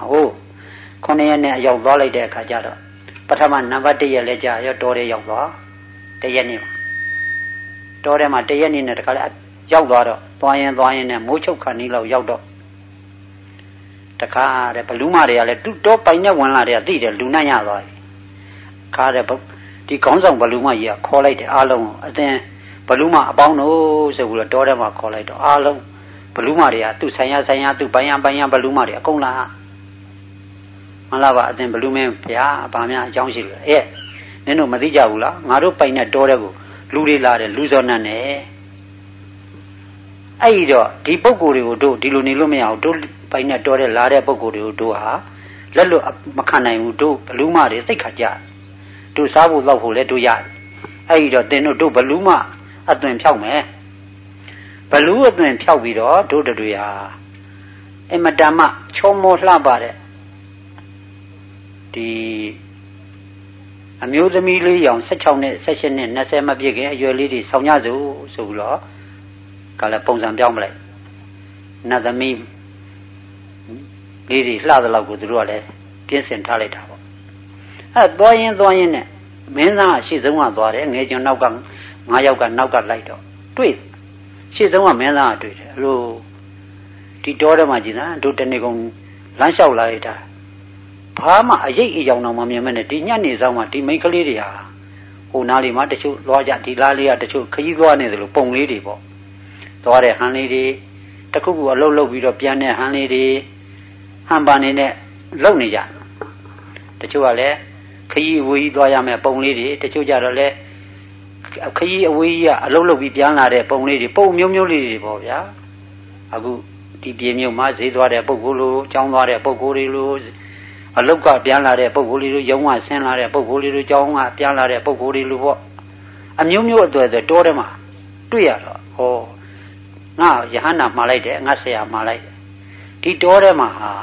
ဟုတ်9ရက်နဲ့အရောက်သွားလိုက်တဲ့အခါကျတော့ပထမနံပါတ်1ရက်လဲကြာရောတော်ရဲရောက်သွား1ရက်နေ့မှာတော်ထဲမှာ1ရက်နေ့နဲ့တခါလဲရောက်သွားတော့သွားရင်နဲ့မိုးချုပ်ခါနီးလောက်ရောက်တော့တခါတဲ့ဘလူးမတွေကလည်းသူ့တော့ပိုင်နဲ့ဝင်လာတယ်သိတယ်လူနိုင်ရသွားပြီခါတဲ့ဒီခေါင်းဆောင်ဘလူးမကြီးကခေါ်လိုက်တယ်အားလုံးအတင်းဘလူးမအပေါင်းတို့ဆိုပြီးတော့တော်ထဲမှာခေါ်လိုက်တော့အားလုံးဘလူးမတွေကသူ့ဆိုင်ရသူ့ပိုင်ရဘလူးမတွေအကုန်လာမလားပါအတင်းဘလူးမင်းဗျာဘာများအကြောင်းရှိလို့နင်တို့မသိကြဘူးလားငါတို့ပိုင်နဲ့တော်တဲ့ကိုလူတွေလာတယ်လူစောနတ်နဲ့အဲ့ဒီတော့ဒီပုံကိုယ်တွေကိုတို့ဒီလိုနေလို့မရဘူးတို့ပိုင်နဲ့တော်တဲ့လာတဲ့ပုံကိုယ်တွေကိုတို့ဟာလက်လွတ်မခံနိုင်ဘူးတို့ဘလူးမတွေသိခါကြတို့စားဖို့လောက်ဖို့လဲတို့ရတယ်အဲ့ဒီတော့တင်တို့ဘလူးမအသွင်ဖြောက်မယ်ဘလူးအသွင်ဖြောက်ပြီးတော့တို့တွေဟာအမတမချောမောလှပတဲ့ဒီအမျိုးသမီးလေးရောင်16နှစ်18နှစ်20မပြည့်ခင်အရွယ်လေးတွေဆောင်ရစို့ဆိုပြီးတော့ကလည်းပုံစံပြောင်းမလိုက်နတ်သမီးလေးတွေလှသလောက်ကိုသူတို့ကလည်းပြင်းစင်ထားလိုက်တာပေါ့သွားရင်နဲ့မင်းသားရှေ့ဆုံးကသွားတယ်ငယ်ကျွန်နောက်က9ယောက်ကနောက်ကလိုက်တော့တွေ့ရှေ့ဆုံးကမင်းသားကတွေ့တယ်အလိုဒီတောထဲမှာကြည်သာတို့တနေကုန်လမ်းလျှောက်လာရတာဘာမှအရေးအယောင်တော့မမြင်မနဲ့ဒီညနေဆောင်မှာဒီမိန်းကလေးတွေဟာဟိုနားလေးမှာတချို့သွားကြဒီလားလေးကတချို့ခရီးသွားနေတယ်လို့ပုံလေးတွေပေါ့သွားတဲ့ဟန်လေးတွေတခုခုအလုပ်လုပ်ပြီးတော့ပြန်တဲ့ဟန်လေးတွေဟန်ပါနေနဲ့လုပ်နေကြတချို့ကလည်းခရီးအဝေးကြီးသွားရမယ်ပုံလေးတွေတချို့ကြတော့လည်းခရီးအဝေးကြီးကအလုပ်လုပ်ပြီးပြန်လာတဲ့ပုံလေးတွေပုံမျိုးလေးတွေပေါ့ဗျာအခုဒီပြေမျိုးမှာဈေးသွားတဲ့ပုဂ္ဂိုလ်လိုကျောင်းသွားတဲ့ပုဂ္ဂိုလ်တွေလိုအလုတ်ကပြန်လာတဲ့ပုဂ္ဂိုလ်လေးတို့ရုံးကဆင်းလာတဲ့ပုဂ္ဂိုလ်လေးတို့ကျောင်းကပြန်လာတဲ့ပုဂ္ဂိုလ်တွေလိုပေါ့အမျိုးအသွယ်တောထဲမှာတွေ့ရတော့ဟောငါယဟန္တာမှားလိုက်တယ်ငါဆရာမှားလိုက်တယ်ဒီတောထဲမှာဟာ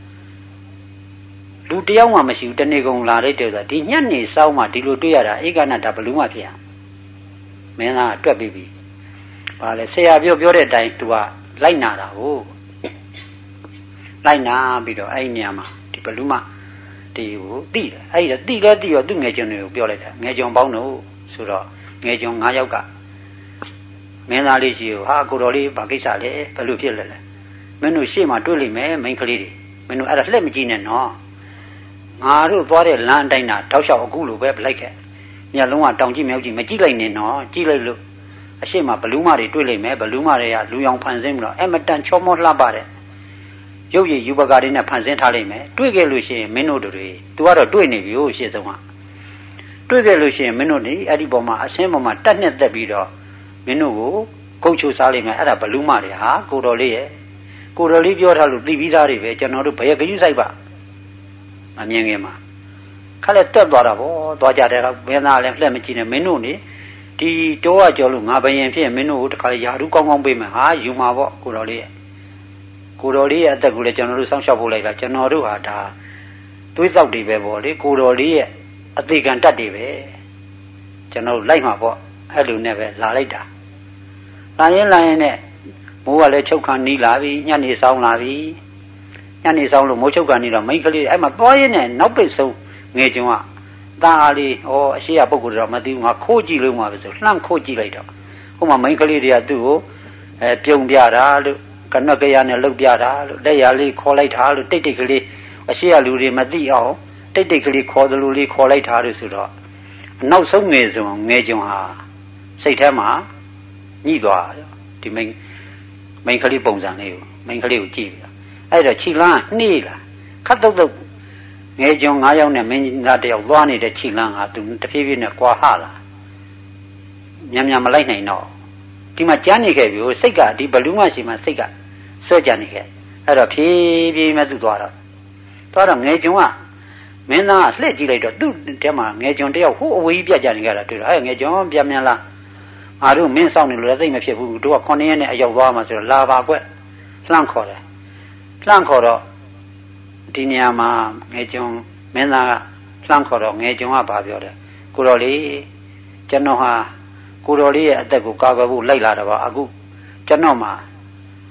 လူတယောက်မှမရှိဘူးတနေ့ကုန်လာလိုက်တယ်ဆိုတာဒီညနေစောင်းမှဒီလိုတွေ့ရတာဧကနာတာဘလူးမှဖြစ်ရမင်းသားတွက်ပြီးပြီဘာလဲဆရာပြောတဲ့အတိုင်း तू ကလိုက်နာတာဟုတ်လိုက်နာပြီးတော့အဲ့ဒီနေရာမှာဒီဘလူးမဒီကိုတိတယ်အဲ့ဒီတော့တိရောသူ့ငယ်ကျွန်တွေကိုပြောလိုက်တာငယ်ကျွန်ပေါင်းတို့ဆိုတော့ငယ်ကျွန်9ယောက်ကမင်းသားလေးရှိကိုဟာကိုတော်လေးဘာကိစ္စလဲဘယ်လိုဖြစ်လဲမင်းတို့ရှေ့မှာတွေ့လိမ့်မယ်မိန်းကလေးတွေမင်းတို့အဲ့ဒါလှည့်မကြည့်နဲ့နော်ငါတို့သွားတဲ့လမ်းအတိုင်းတာတောက်လျှောက်အခုလိုပဲလိုက်ခဲ့ညလုံးကတောင်ကြည့်မြောက်ကြည့်မကြည့်လိုက်နဲ့နော်ကြည့်လိုက်လို့အရှိမဘလူးမတွေတွေ့လိမ့်မယ်ဘလူးမတွေကလူရောင်ဖန်ဆင်းပြီးတော့အမတန်ချောမောလှပတဲ့ရုပ်ရည်ယူပကာတွေနဲ့ဖန်ဆင်းထားလိမ့်မယ်တွေ့ခဲ့လို့ရှိရင်မင်းတို့တွေ तू ကတော့တွေ့နေပြီဟိုရှေ့ဆုံးကတွေ့ခဲ့လို့ရှိရင်မင်းတို့နေအဲ့ဒီပေါ်မှာအဆင်းပေါ်မှာတက်နဲ့တက်ပြီးတော့မင်းတို့ကိုကုတ်ချိုစားလိမ့်မယ်အဲ့ဒါဘလူးမတွေဟာကိုတော်လေးရဲ့ကိုတော်လေးပြောထားလို့သိပြီးသားတွေပဲကျွန်တော်တို့ဘယ်ဂရုစိုက်ပါမမြင်ခင်မှာခါလက်တက်သွားတာဗောသွားကြတယ်ကမင်းသားလည်းလှည့်မကြည့်နဲ့မင်းတို့နေဒီတောကကြောလို့ငါဘယင်ဖြစ်မင်းတို့ကိုတခါလေယာရုကောင်းကောင်းပေးမယ်ဟာယူမှာဗောကိုတော်လေးရဲ့အသက်ကိုလည်းကျွန်တော်တို့စောင့်ရှောက်ဖို့လိုက်တာကျွန်တော်တို့ဟာဒါသွေးတောက်တွေပဲဗောလေကိုတော်လေးရဲ့အသေးခံတတ်တွေပဲကျွန်တော်တို့လိုက်မှာဗောအဲ့လိုနဲ့ပဲလာလိုက်တာလာရင်နဲ့မိုးကလည်းချုပ်ခါနီးလာပြီညနေဆောင်လာပြီညနေဆောင်လို့မိုးချုပ်ခါနီးတော့မိန်းကလေးအဲ့မှာသွားရင်းနဲ့နောက်ပိတ်ဆုံးငယ်ကျွန်ကသားအားလေးဟောအရှိရပုဂ္ဂိုလ်တော့မသိဘူးငါခိုးကြည့်လို့မှပဲဆိုလှမ်းခိုးကြည့်လိုက်တော့ဟိုမှာမိန်းကလေးတွေကသူ့ကိုပြုံပြတာလို့ကနက်ကြရနဲ့လှုပ်ပြတာလို့လက်ရလေးခေါ်လိုက်တာလို့တိတ်ကလေးအရှိရလူတွေမသိအောင်တိတ်ကလေးခေါ်သလိုလေးခေါ်လိုက်တာလို့ဆိုတော့နောက်ဆုံးငယ်ကျွန်ဟာစိတ်ထဲမှာညှိသွားတယ်ဒီမိန်းကလေးပုံစံလေးကိုမိန်းကလေးကိုကြည့်ပြီးအဲ့တော့ခြိလန်းနှေးလာခတ်တုတ်ငယ်ကျွန်9ယောက်နဲ့မင်းသားတယောက်သွားနေတဲ့ခြိလန်းဟာသူတဖြည်းဖြည်းနဲ့ကွာဟလာမြန်မလိုက်နိုင်တော့ဒီမှာကြားနေခဲ့ပြီစိတ်ကဒီဘလူးမရှိမှစိတ်ကဆွဲကြနေခဲ့အဲ့တော့ဖြည်းဖြည်းမဲ့သူသွားတော့ငယ်ကျွန်ကမင်းသားလှည့်ကြည့်လိုက်တော့သူ့တဲမှာငယ်ကျွန်တယောက်ဟိုအဝေးကြီးပြတ်ကြနေကြတာတွေ့တော့အဲ့ငယ်ကျွန်ပြန်လာငါတို့မင်းဆောင်နေလို့လည်းသိမဖြစ်ဘူးတို့က9ရက်နဲ့အရောက်သွားမှဆိုတော့လာပါကွက်လှမ်းခေါ်တော့ဒီနေရာမှာငယ်ကျွန်မင်းသားကလှမ်းခေါ်တော့ငယ်ကျွန်ကဘာပြောတယ်ကိုတော်လေးကျွန်တော်ဟာကိုတော်လေးရဲ့အသက်ကိုကာကွယ်ဖို့လိုက်လာတော့ပါအခုကျွန်တော်မှာ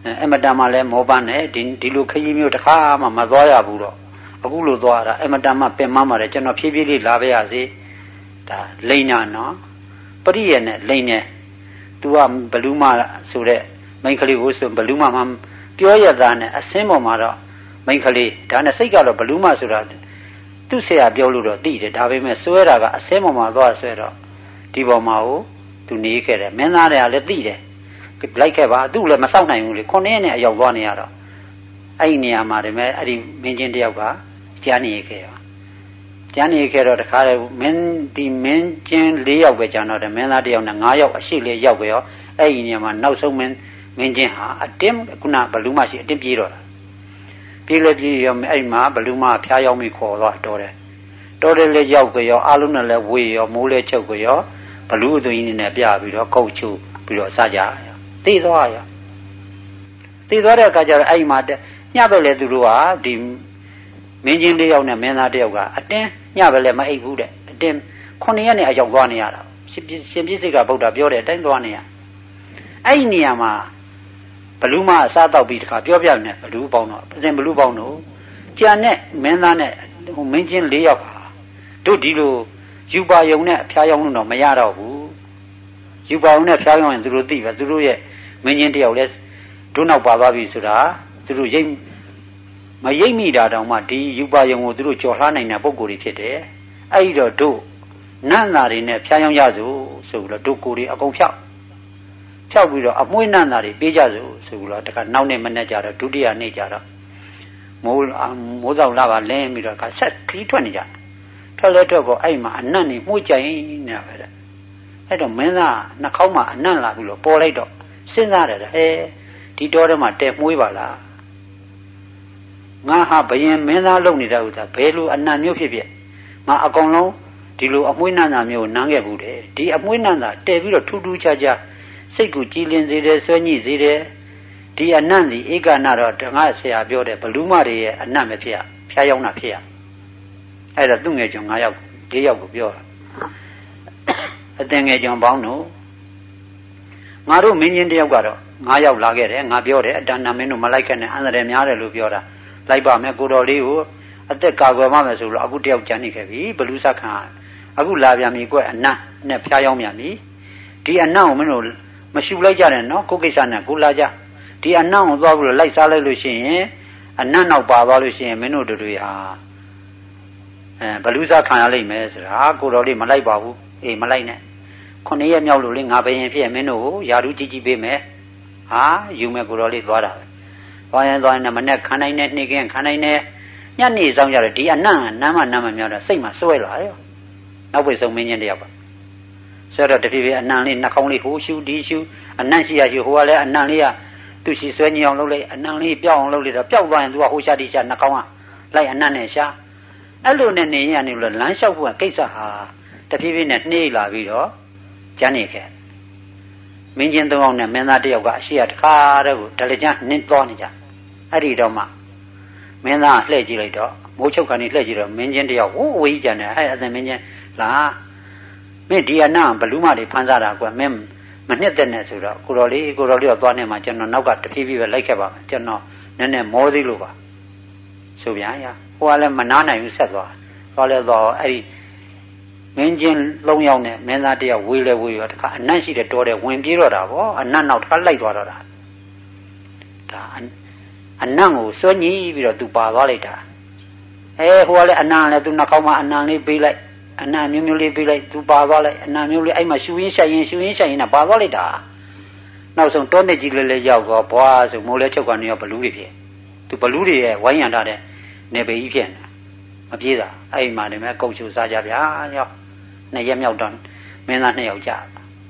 အမတန်မှလည်းမောပန်းနဲ့ဒီလိုခကြီးမျိုးတစ်ခါမှမသွားရဘူးတော့အခုလိုသွားတာအမတန်မှပင်မပါတယ်ကျွန်တော်ဖြည်းဖြည်းလေးလာပါရစေဒါလိမ့်နာနော်ပရိယေနဲ့လိမ့်နေသူကဘလူးမဆိုတဲ့မိန်းကလေးကိုဆိုဘလူးမမှပြောရတာနဲ့အစင်းပေါ်မှာတော့မိန်းကလေးဒါနဲ့စိတ်ကတော့ဘလူးမဆိုတာသူ့ဆရာပြောလို့တော့သိတယ်ဒါပေမဲ့စွဲတာကအစင်းပေါ်မှာသွားဆွဲတော့ဒီပေါ်မှာကိုသူနေခဲ့တယ်မင်းသားတွေကလည်းသိတယ်လိုက်ခဲ့ပါသူ့လည်းမစောင့်နိုင်ဘူးလေ9ရက်နဲ့အရောက်သွားနေရတော့အဲ့ဒီနေရာမှာတည်းမဲ့အဲ့ဒီမင်းချင်းတယောက်ကကြားနေခဲ့ရောကြားနေခဲ့တော့တခါလေမင်းချင်း4ယောက်ပဲကြာတော့တယ်မင်းသားတယောက်နဲ့9ယောက်အရှိလေးရောက်ပဲရောအဲ့ဒီနေရာမှာနောက်ဆုံးမင်းချင်းဟာအတင်းခုနဘလူးမရှိအတင်းပြေးတော့တာပြေးလေပြေးရောအဲ့ဒီမှာဘလူးမဖျားရောက်ပြီးခေါ်တော့တော်တယ်လေရောက်ပဲရောအားလုံးနဲ့လည်းဝေးရောမိုးလဲချုပ်ပဲရောဘလူးအသွင်ကြီးနဲ့ပြပြီးတော့ကုတ်ချုပြီးတော့စကြရောသိသွားရောသိသွားတဲ့အခါကျတော့အဲ့ဒီမှာညပဲလေသူတို့ကဒီမင်းချင်း4ယောက်နဲ့မင်းသား1ယောက်ကအတင်းညပဲလေမအိပ်ဘူးတဲ့အတင်း9ရက်နဲ့အရောက်သွားနေရတာရှင်ပြည့်စိတ်ကဗုဒ္ဓပြောတဲ့အတိုင်းသွားနေရအဲ့ဒီနေရာမှာဘလူးမအစားတော့ပြီးတခါပြောပြနေဘလူးပေါင်းတော့အရင်ဘလူးပေါင်းတော့ကြံနဲ့မင်းသားနဲ့ဟိုမင်းချင်း4ယောက်ဟာတို့ဒီလိုယူပါယုံနဲ့ဖျားယောင်းလို့တော့မရတော့ဘူးယူပါယုံနဲ့ဖျားယောင်းရင်သူတို့သိပဲသူတို့ရဲ့မင်းချင်း1ယောက်လဲတို့နောက်ပါသွားပြီဆိုတာသူတို့မရိပ်မိတာတောင်မှဒီယူပါယုံကိုသူတို့ကြော်လှနိုင်တဲ့ပုံကိုယ်တွေဖြစ်တယ်အဲ့ဒီတော့တို့နတ်သားတွေနဲ့ဖျားယောင်းရစို့ဆိုပြီးတော့တို့ကိုယ်တွေအကုန်ဖြောက်ပြီးတော့အမွှေးနတ်သားတွေပေးကြစို့ဆိုပြီးတော့တခါနောက်နေ့မနေ့ကျတော့ဒုတိယနေ့ကျတော့မိုးဆောင်လာပါလင်းပြီးတော့ဆက်ခီးထွက်နေကြထွက်လဲထွက်ပေါ်အဲ့မှာအနတ်နေမှုကြိုင်နေတာပဲတဲ့အဲ့တော့မင်းသားနှာခေါင်းမှာအနတ်လာပြီးတော့ပေါ်လိုက်တော့စဉ်းစားတယ်ဟဲဒီတော်ထဲမှာတဲမွေးပါလားငါဟာဘယင်မင်းသားလုံနေတဲ့ဥစ္စာဘယ်လိုအနတ်မျိုးဖြစ်ဖြစ်ငါအကောင်လုံးဒီလိုအမွှေးနတ်သားမျိုးနမ်းခဲ့ဘူးတဲ့ဒီအမွှေးနတ်သားတဲပြီးတော့ထူးထူးခြားခြားစိတ်ကိုကြည်လင်စေတယ်ဆွဲညှိစေတယ်ဒီအနတ်ဒီဧကနာတော့ငါဆရာပြောတယ်ဘလူးမတွေရဲ့အနတ်မဖြစ်ရဖျားယောင်းတာဖြစ်ရအဲ့ဒါသူ့ငယ်ကျွန်9ယောက်4ယောက်ကိုပြောတာအတင်ငယ်ကျွန်ပေါင်းတို့ငါတို့မင်းချင်းတယောက်ကတော့9ယောက်လာခဲ့တယ်ငါပြောတယ်အတဏမင်းတို့မလိုက်ခဲ့နဲ့အန္တရာယ်များတယ်လို့ပြောတာလိုက်ပါမယ်ကိုတော်လေးကိုအသက်ကာကွယ်မှမယ်ဆိုလို့အခုတယောက်ကြံနေခဲ့ပြီဘလူးစခံအခုလာပြန်ပြီကွအနတ်နဲ့ဖျားယောင်းပြန်ပြီဒီအနတ်ကိုမင်းတို့မရှူလိုက်ကြနဲ့နော်ကိုကိစ္စနဲ့ကိုလာကြဒီအနတ်ကိုသွားပြီးတော့လိုက်စားလိုက်လို့ရှိရင်အနတ်နောက်ပါသွားလို့ရှိရင်မင်းတို့တို့တွေဟာဘလူးစားခံရလိမ့်မယ်ဆိုတာကိုတော်လေးမလိုက်ပါဘူးအေးမလိုက်နဲ့9ရက်မြောက်လို့လေငါဘယင်ဖြစ်မင်းတို့ကိုယာဓုကြီးပေးမယ်ဟာယူမယ်ကိုတော်လေးသွားတာပဲသွားရင်မနဲ့ခံနိုင်နဲ့နှိကင်းခံနိုင်နဲ့ညနေဆောင်ကြတော့ဒီအနတ်နမ်းမမြောက်တော့စိတ်မှာစွဲလာရောနောက်ပိတ်ဆုံးမင်းချင်းတယောက်ပါဆိုတော့တဖြည်းဖြည်းအနံလေးနှာခေါင်းလေးဟိုရှူဒီရှူအနံ့ရှိရရှူဟိုကလည်းအနံလေးကသူ့ရှိဆွဲညအောင်လုပ်လိုက်အနံလေးပြောက်အောင်လုပ်လိုက်တော့ပျောက်သွားရင်သူကဟိုရှာဒီရှာနှာခေါင်းကလိုက်အနံ့နဲ့ရှာအဲ့လိုနဲ့နေရနေလို့လမ်းလျှောက်ဖို့ကိစ္စဟာတဖြည်းဖြည်းနဲ့နှေးလာပြီးတော့ကျန်းနေခဲ့မင်းချင်း3ယောက်နဲ့မင်းသား1ယောက်ကအရှိရတခါတည်းကိုဒလကြနင်းသွားနေကြအဲ့ဒီတော့မှမင်းသားလှည့်ကြည့်လိုက်တော့မိုးချုပ်ကနေလှည့်ကြည့်တော့မင်းချင်း1ယောက်ဝိုးဝေးကြတယ်အဲ့အသင်မင်းချင်းလာမင်းဒီအနံဘလူးမတွေဖမ်းစားတာကွမင်းမနှစ်သက်နဲ့ဆိုတော့ကိုတော်လေးတော့သွားနေမှာကျွန်တော်နောက်ကတဖြည်းဖြည်းပဲလိုက်ခဲ့ပါမယ်ကျွန်တော်နည်းနည်းမောသေးလို့ပါဆိုပြန်ရဟိုကလည်းမနာနိုင်ဘူးဆက်သွားလဲတော့အဲ့ဒီမင်းချင်း3ယောက်နဲ့မင်းသား1ယောက်ဝေးရောတခါအနတ်ရှိတဲ့တော်တဲ့ဝင်ပြေးတော့တာဗောအနတ်နောက်တခါလိုက်သွားတော့တာဒါအနတ်ကိုစွညှိပြီးတော့သူပါသွားလိုက်တာဟိုကလည်းအနတ်လည်းသူနှာခေါင်းမှာအနတ်လေးပေးလိုက်အနံ့မျိုးလေးပေးလိုက်သူပါသွားလိုက်အနံ့မျိုးလေးအဲ့မှာရှူရင်းဆိုင်ရင်နဲ့ပါသွားလိုက်တာနောက်ဆုံးတောနှစ်ကြီးလေးရောက်တော့ဘွားဆိုမိုးလဲချုပ်ကနေရောဘလူးတွေဖြစ်သူဘလူးတွေရဲ့ဝိုင်းရံထားတဲ့နေပေကြီးဖြစ်နေမပြေးတာအဲ့မှာနေမဲ့ကုတ်ချူစားကြဗျာရော2ရက်မြောက်တော့မင်းသား2ယောက်ကြာ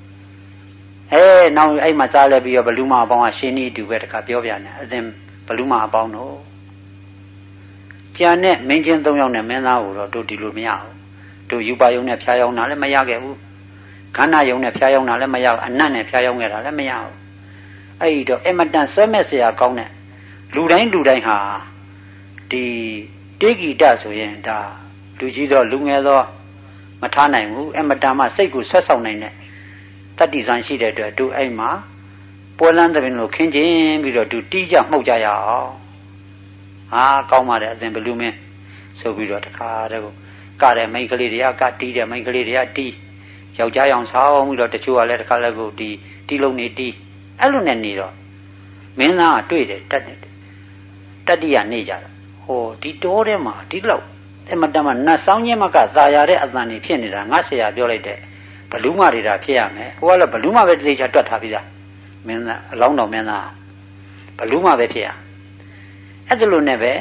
နောက်အဲ့မှာစားလဲပြီးတော့ဘလူးမအပေါင်းကရှင်းနေတူပဲတခါပြောပြနေအသင်ဘလူးမအပေါင်းတို့ကြံနဲ့မင်းချင်း3ယောက်နဲ့မင်းသားကိုတော့တို့ဒီလိုမရဘူးတို့ယူပါယုံနဲ့ဖျားယောင်းတာလည်းမရခဲ့ဘူးခန္ဓာယုံနဲ့ဖျားယောင်းတာလည်းမရဘူးအနတ်နဲ့ဖျားယောင်းခဲ့တာလည်းမရဘူးအဲ့ဒီတော့အမတန်ဆွဲမဲ့เสียကောင်းတဲ့လူတိုင်းဟာဒီတေဂီတဆိုရင်ဒါလူကြီးသောလူငယ်သောမထားနိုင်ဘူးအမတန်မှစိတ်ကိုဆွဲဆောင်နိုင်တဲ့တတ္တိဇံရှိတဲ့အတွက်တို့အဲ့မှာပွဲလန်းတဲ့ပင်လို့ခင်းချင်းပြီးတော့သူတီးကြမှုတ်ကြရအောင်ဟာကောင်းပါတယ်အသင်ဘလူးမင်းဆိုပြီးတော့တခါတည်းကိုကတဲ့မိန်းကလေးတွေကကတီးတဲ့မိန်းကလေးတွေကတီးယောက်ျားရောင်ဆောင်းပြီးတော့တချို့ကလည်းတခါလည်းကိုတီးလုံးနေတီးအဲ့လိုနဲ့နေတော့မင်းသားကတွေ့တယ်တတိယနေကြတာဟိုဒီတိုးထဲမှာဒီလောက်အမတမနတ်ဆောင်ချင်းမကသာရတဲ့အသံတွေဖြစ်နေတာငါဆရာပြောလိုက်တဲ့ဘလူးမတွေဒါဖြစ်ရမယ်ဟိုကလည်းဘလူးမပဲတိကျတွက်ထားပြီးသားမင်းသားအလောင်းတော်မင်းသားဘလူးမပဲဖြစ်ရအဲ့ဒါလိုနဲ့ပဲ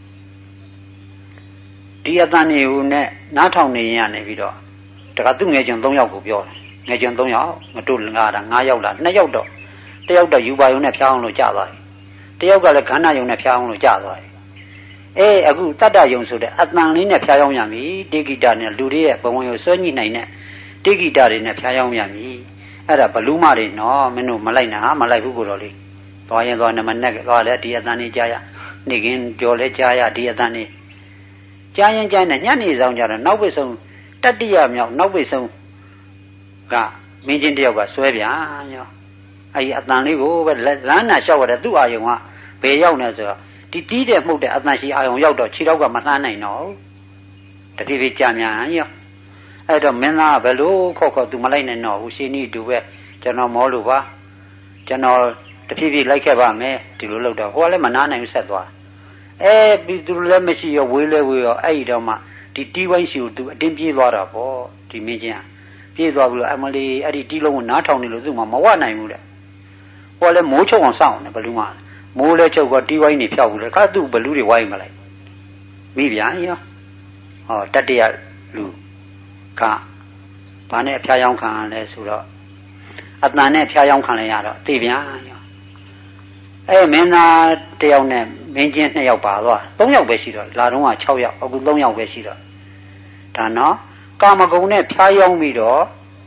ဒီအသံတွေကိုနဲ့နားထောင်နေရနေပြီးတော့တခါသူ့ငယ်ချင်း3ယောက်ကိုပြောတယ်ငယ်ချင်း3ယောက်ငါတို့ငါတာ9ယောက်လား2ယောက်တော့တယောက်တော့ယူပါယုံနဲ့ဖျားအောင်လို့ကြာသွားတယ်တယောက်ကလည်းခန္ဓာယုံနဲ့ဖျားအောင်လို့ကြာသွားတယ်အခုတတ္တယုံဆိုတဲ့အတန်လေးနဲ့ဖျားရောက်ရမည်တေဂိတာနဲ့လူတွေရဲ့ဘဝကိုစွဲညှိနိုင်တဲ့တေဂိတာတွေနဲ့ဖျားရောက်ရမည်အဲ့ဒါဘလူးမတွေနော်မင်းတို့မလိုက်နဲ့ဟာမလိုက်ဘူးကိုတော့လေသွားရင်သွားနမနဲ့သွားလဲဒီအတန်လေးကြားရနေကင်းကြော်လဲကြားရဒီအတန်လေးကြားရင်ကြားနဲ့ညနေဆောင်ကြတော့နောက်ပိတ်ဆုံးတတ္တိယမြောက်နောက်ပိတ်ဆုံးကမင်းချင်းတယောက်ကဆွဲပြန်ရောအဲ့ဒီအတန်လေးကိုပဲလမ်းနာလျှောက်ရတဲ့သူ့အာယုံကဘယ်ရောက်နေဆိုတော့ဒီတီးတဲ့မှုတ်တဲ့အတန်ရှိအာယုံရောက်တော့ခြေတော့ကမလှမ်းနိုင်တော့တတိပိကြာမြန်ရောအဲ့တော့မင်းသားဘယ်လိုခေါက်သူမလိုက်နိုင်တော့ဘူးရှင်ဤတူပဲကျွန်တော်မောလို့ပါကျွန်တော်တဖြည်းဖြည်းလိုက်ခဲ့ပါမယ်ဒီလိုလုပ်တော့ဟိုကလည်းမနာနိုင်ဘူးဆက်သွားပြီးသူလည်းမရှိရောဝေးလဲဝေးရောအဲ့ဒီတော့မှဒီတီးဝိုင်းရှိကိုသူအတင်းပြေးသွားတာပေါ့ဒီမင်းချင်းပြေးသွားပြီးတော့အမလီအဲ့ဒီတီးလုံးကိုနားထောင်နေလို့သူ့မှာမဝနိုင်ဘူးတဲ့ဟိုကလည်းမိုးချုပ်အောင်စောင့်နေဘလူးမှမိုးလဲချုပ်ကတီးဝိုင်းနေဖြောက်ဘူးလေခါသူ့ဘလူးတွေဝိုင်းမလိုက်မိပြန်ရောဟောတတ္တရလူကဘာနဲ့ဖျားယောင်းခံလဲဆိုတော့အတန်နဲ့ဖျားယောင်းခံလဲရတော့သိပြန်ရောမင်းသားတယောက်နဲ့မင်းချင်း2ယောက်ပါသွား3ယောက်ပဲရှိတော့လာတော့က6ယောက်အခု3ယောက်ပဲရှိတော့ဒါနော်ကာမဂုဏ်နဲ့ဖျားယောင်းပြီးတော့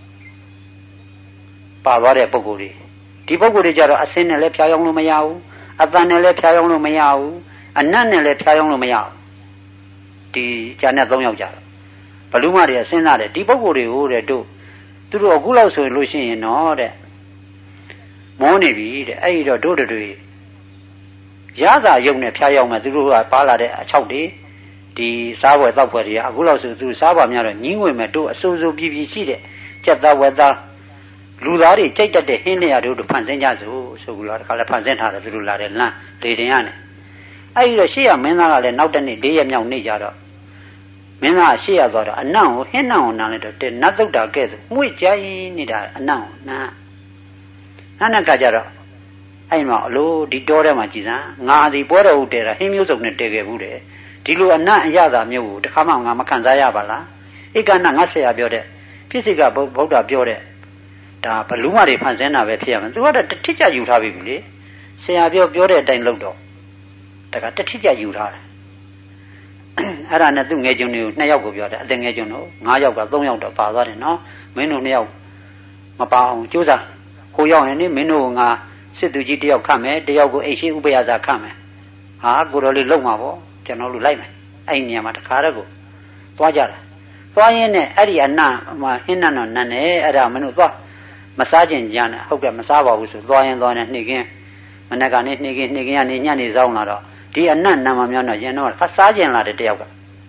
ပါသွားတဲ့ပုဂ္ဂိုလ်တွေဒီပုဂ္ဂိုလ်တွေကြတော့အစင်းနဲ့လည်းဖျားယောင်းလို့မရဘူးအတန်နဲ့လည်းဖျားယောင်းလို့မရဘူးအနတ်နဲ့လည်းဖျားယောင်းလို့မရဘူးဒီဂျာနဲ့3ယောက်ကြတော့ဘလူးမတွေစဉ်းစားတယ်ဒီပုဂ္ဂိုလ်တွေကိုတဲ့သူတို့အခုလောက်ဆိုလို့ရှိရင်တော့တဲ့မောနေပြီတဲ့အဲ့ဒီတော့တို့တွေရသာယုံနဲ့ဖျားယောင်းမယ်သူတို့ကပါလာတဲ့အချောက်တွေဒီစားပွဲတောက်ပွဲတွေကအခုလောက်ဆိုသူစားပါများတော့ညင်းဝင်မဲ့တို့အစိုးစိုးပြပြရှိတဲ့ကြက်သားဝက်သားလူသားတွေကြိုက်တတ်တဲ့ဟင်းလျာတို့ဖန်ဆင်းကြစို့ဆိုပြီးတော့တခါလဲဖန်ဆင်းထားတယ်သူတို့လာတဲ့လမ်းလေတင်ရနဲ့အဲ့ဒီတော့ရှေ့ရမင်းသားကလည်းနောက်တနေ့၄ရက်မြောက်နေကြတော့မင်းသားရှေ့ရသွားတော့အနံ့ကိုဟင်းနံ့ကိုနားလိုက်တော့နတ်သုတ်တာကဲဆိုမှု့ကြိုင်းနေတာအနံ့ကိုနားကကြတော့အဲ့မှာအလိုဒီတောထဲမှာကြည်စမ်းငါဒီပွဲတော်ဟုတ်တယ်ဟင်းမျိုးစုံနဲ့တည်ခဲ့ဘူးတယ်ဒီလိုအနံ့အရသာမျိုးကိုတခါမှငါမခံစားရပါလားဧကနာငါဆရာပြောတဲ့ဖြစ်စိကဗုဒ္ဓပြောတဲ့ဒါဘလူးမတွေဖန်ဆင်းတာပဲဖြစ်ရမယ်သူကတော့တထစ်ကြယူထားပြီလေဆရာပြောတဲ့အတိုင်းလုပ်တော့တခါတထစ်ကြယူထားတယ်အဲ့ဒါနဲ့သူငယ်ချင်းတွေကို2ယောက်ကိုပြောတယ်အသက်ငယ်ချင်းတို့9ယောက်က3ယောက်တော့ပါသွားတယ်နော်မင်းတို့2ယောက်မပါအောင်ကြိုးစားဟိုရောက်ရင်မင်းတို့ငါစစ်သူကြီး1ယောက်ခတ်မယ်1ယောက်ကိုအိတ်ရှိဥပယဇာခတ်မယ်ဟာကိုတော်လေးလုံမှာပေါ့ကျွန်တော်တို့လိုက်မယ်အဲ့ဒီနေရာမှာတခါတည်းကိုသွားကြတာသွားရင်းနဲ့အဲ့ဒီအနံ့ဟင်းနံ့တော့နန်းနေအဲ့ဒါမင်းတို့သွားမစားကျင်ကြနဲ့ဟုတ်ကဲ့မစားပါဘူးဆိုသွားရင်သွားနေနှိကင်းမနေ့ကနေနှိကင်းကနေညနေဆောင်လာတော့ဒီအနံ့နံမများတော့ရင်တော့စားကျင်လာတဲ့တယောက်က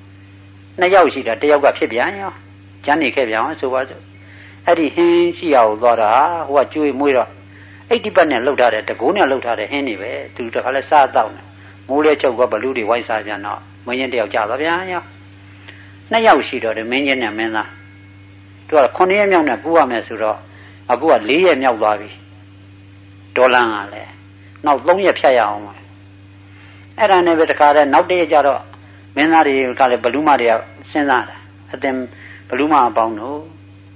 2ယောက်ရှိတာတယောက်ကဖြစ်ပြန်ရောကျန်နေခဲ့ပြန်ဆိုပါစို့အဲ့ဒီဟင်းရှိရအောင်သွားတာဟိုကကျွေးမွေးတော့အဲ့ဒီပတ်နဲ့လှုပ်ထားတဲ့တကိုးနဲ့လှုပ်ထားတဲ့ဟင်းတွေပဲသူတခါလဲစားတော့နေမိုးလဲချုပ်ကဘလူးတွေဝိုင်းစားပြန်တော့မင်းရင်တယောက်ကြသွားပြန်ရော2ယောက်ရှိတော့တယ်မင်းချင်းနဲ့မင်းသားသူက9ရက်မြောက်နဲ့ပူရမယ်ဆိုတော့အခုက4ရက်မြောက်သွားပြီဒေါ်လန်ကလည်းနောက်3ရက်ဖြတ်ရအောင်ပါအဲ့ဒါနဲ့ပဲတခါတည်းနောက်တရက်ကျတော့မင်းသားတွေကလည်းဘလူးမတွေကစဉ်းစားတာအတင်ဘလူးမအပေါင်းတို့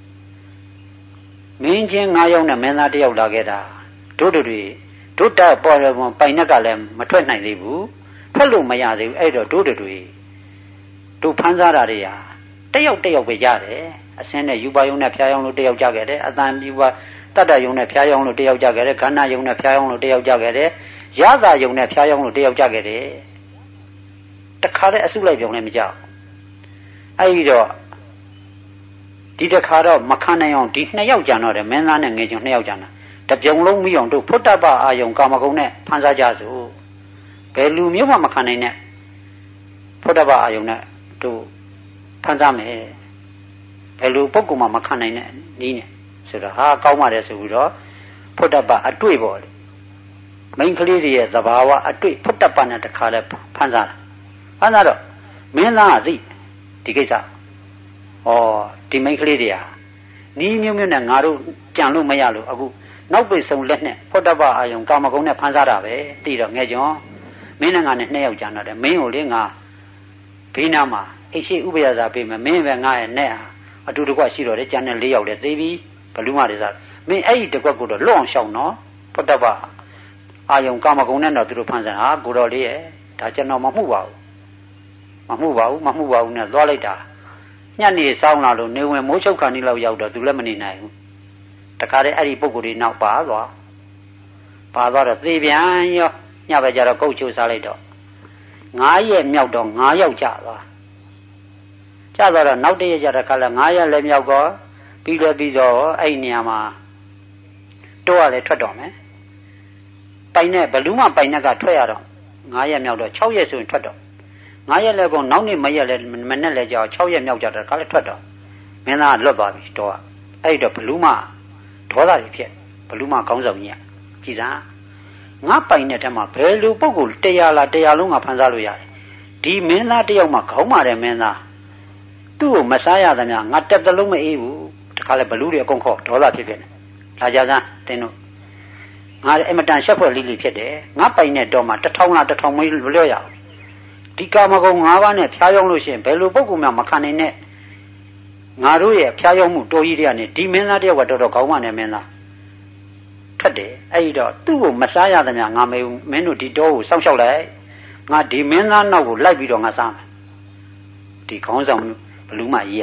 မင်းချင်း9ယောက်နဲ့မင်းသား1ယောက်လာခဲ့တာတို့တက်ပေါ်ပိုင်နဲ့ကလည်းမထွက်နိုင်သေးဘူးထွက်လို့မရသေးဘူးအဲ့တော့တို့ဖမ်းစားတာတွေဟာ1ယောက်ပဲရတယ်အစင်းနဲ့ယူပါယုံနဲ့ဖျားယောင်းလို့1ယောက်ကြခဲ့တယ်အတန်ပြပါတတ္တယုံနဲ့ဖျားယောင်းလို့1ယောက်ကြခဲ့တယ်ခန္ဓာယုံနဲ့ဖျားယောင်းလို့1ယောက်ကြခဲ့တယ်ရသာယုံနဲ့ဖျားယောင်းလို့1ယောက်ကြခဲ့တယ်တခါတည်းအစုလိုက်ပြောင်းလည်းမကြောက်အဲ့ဒီတော့ဒီတခါတော့မခံနိုင်အောင်ဒီ2ယောက်ကြံတော့တယ်မင်းသားနဲ့ငယ်ချင်း2ယောက်ကြံတာတပြုံလုံးမိအောင်တို့ဖုတ္တပအာယုံကာမဂုဏ်နဲ့ဖန်ဆားကြစို့ဘယ်လူမျိုးမှမခံနိုင်နဲ့ဖုတ္တပအာယုံနဲ့တို့ဖန်ဆားမယ်ဘယ်လူပုဂ္ဂိုလ်မှမခံနိုင်နဲ့နီးနဲ့ဆိုတော့ဟာကောင်းပါတယ်ဆိုပြီးတော့ဖုတ္တပအတွေ့ပေါ့လေမိန်းကလေးတွေရဲ့သဘာဝအတွေ့ဖုတ္တပနဲ့တခါလဲဖန်ဆားတာဖန်ဆားတော့မင်းသားကသိဒီကိစ္စဒီမိန်းကလေးတွေဟာနီးမျိုးမျိုးနဲ့ငါတို့ကြံလို့မရလို့အခုနောက်ပိတ်ဆုံးလက်နဲ့ဖုတ္တပအာယုံကာမဂုဏ်နဲ့ဖန်ဆားတာပဲသိတော့ငဲ့ကြောမင်းနဲ့ငါနဲ့2ယောက်ကြံတော့တယ်မင်းကိုလေငါဘေးနားမှာအိရှိဥပယဇာပေးမယ်မင်းပဲငါရဲ့နဲ့အတူတကွရှိတော့တယ်ကြံတဲ့4ယောက်လည်းသိပြီဘလူးမတွေစားမင်းအဲ့ဒီတကွက်ကိုတော့လွတ်အောင်ရှောင်နော်ဖုတ္တပအာယုံကာမဂုဏ်နဲ့တော့သူတို့ဖန်ဆားဟာကိုတော်လေးရဲ့ဒါကျွန်တော်မမှုပါဘူးနဲ့သွားလိုက်တာညနေစောင်းလာလို့နေဝင်မိုးချုပ်ခါနီးလောက်ရောက်တော့သူလည်းမနေနိုင်ဘူးတခါတည်းအဲ့ဒီပုဂ္ဂိုလ်တွေနောက်ပါသွားတော့သေပြန်ရောညဘက်ကျတော့ကုတ်ချိုးစားလိုက်တော့9ရက်မြောက်တော့9ယောက်ကြသွားတော့နောက်တရက်ကျတော့ခါလဲ9ရက်လည်းမြောက်တော့ပြီးတော့အဲ့ဒီနေရာမှာတော့လည်းထွက်တော့မယ်ပိုင်နဲ့ဘလူးမပိုင်နဲ့ကထွက်ရတော့9ရက်မြောက်တော့6ရက်ဆိုရင်ထွက်တော့9ရက်လည်းကုန်နောက်နေ့မရက်လည်းမနဲ့လည်းကြောက်6ရက်မြောက်ကြတော့ခါလည်းထွက်တော့မင်းသားလွတ်သွားပြီတော့အဲ့တော့ဘလူးမဒေါသတွေဖြစ်ဘလူးမခေါင်းဆောင်ကြီးကြည်စားငါပိုင်တဲ့ထဲမှာဘယ်လိုပုံကို100လား100လုံးကဖန်ဆားလို့ရတယ်ဒီမင်းသားတယောက်မှခေါင်းမာတယ်မင်းသားသူ့ကိုမစားရသမျှငါတက်တလုံးမအေးဘူးတခါလဲဘလူးတွေအကုန်ခေါ်ဒေါသဖြစ်နေလာကြစမ်းတင်းတို့ငါအမတန်ရှက်ဖွဲ့လေးဖြစ်တယ်ငါပိုင်တဲ့တော့မှ1000လား1000မလျော့ရအောင်ဒီကာမဂုဏ်5ပါးနဲ့ဖျားယောင်းလို့ရှိရင်ဘယ်လိုပုဂ္ဂိုလ်မှမခံနိုင်နဲ့ငါတို့ရဲ့ဖျားယောင်းမှုတော်ကြီးတွေကနေဒီမင်းသားတယောက်ကတော်တော်ကောင်းမှနဲ့မင်းသားခတ်တယ်အဲ့ဒီတော့သူ့ကိုမစားရသမျှငါမင်းတို့ဒီတော်ကိုစောင့်ရှောက်လိုက်ငါဒီမင်းသားနောက်ကိုလိုက်ပြီးတော့ငါစားမယ်ဒီခေါင်းဆောင်ဘလူးမကြီး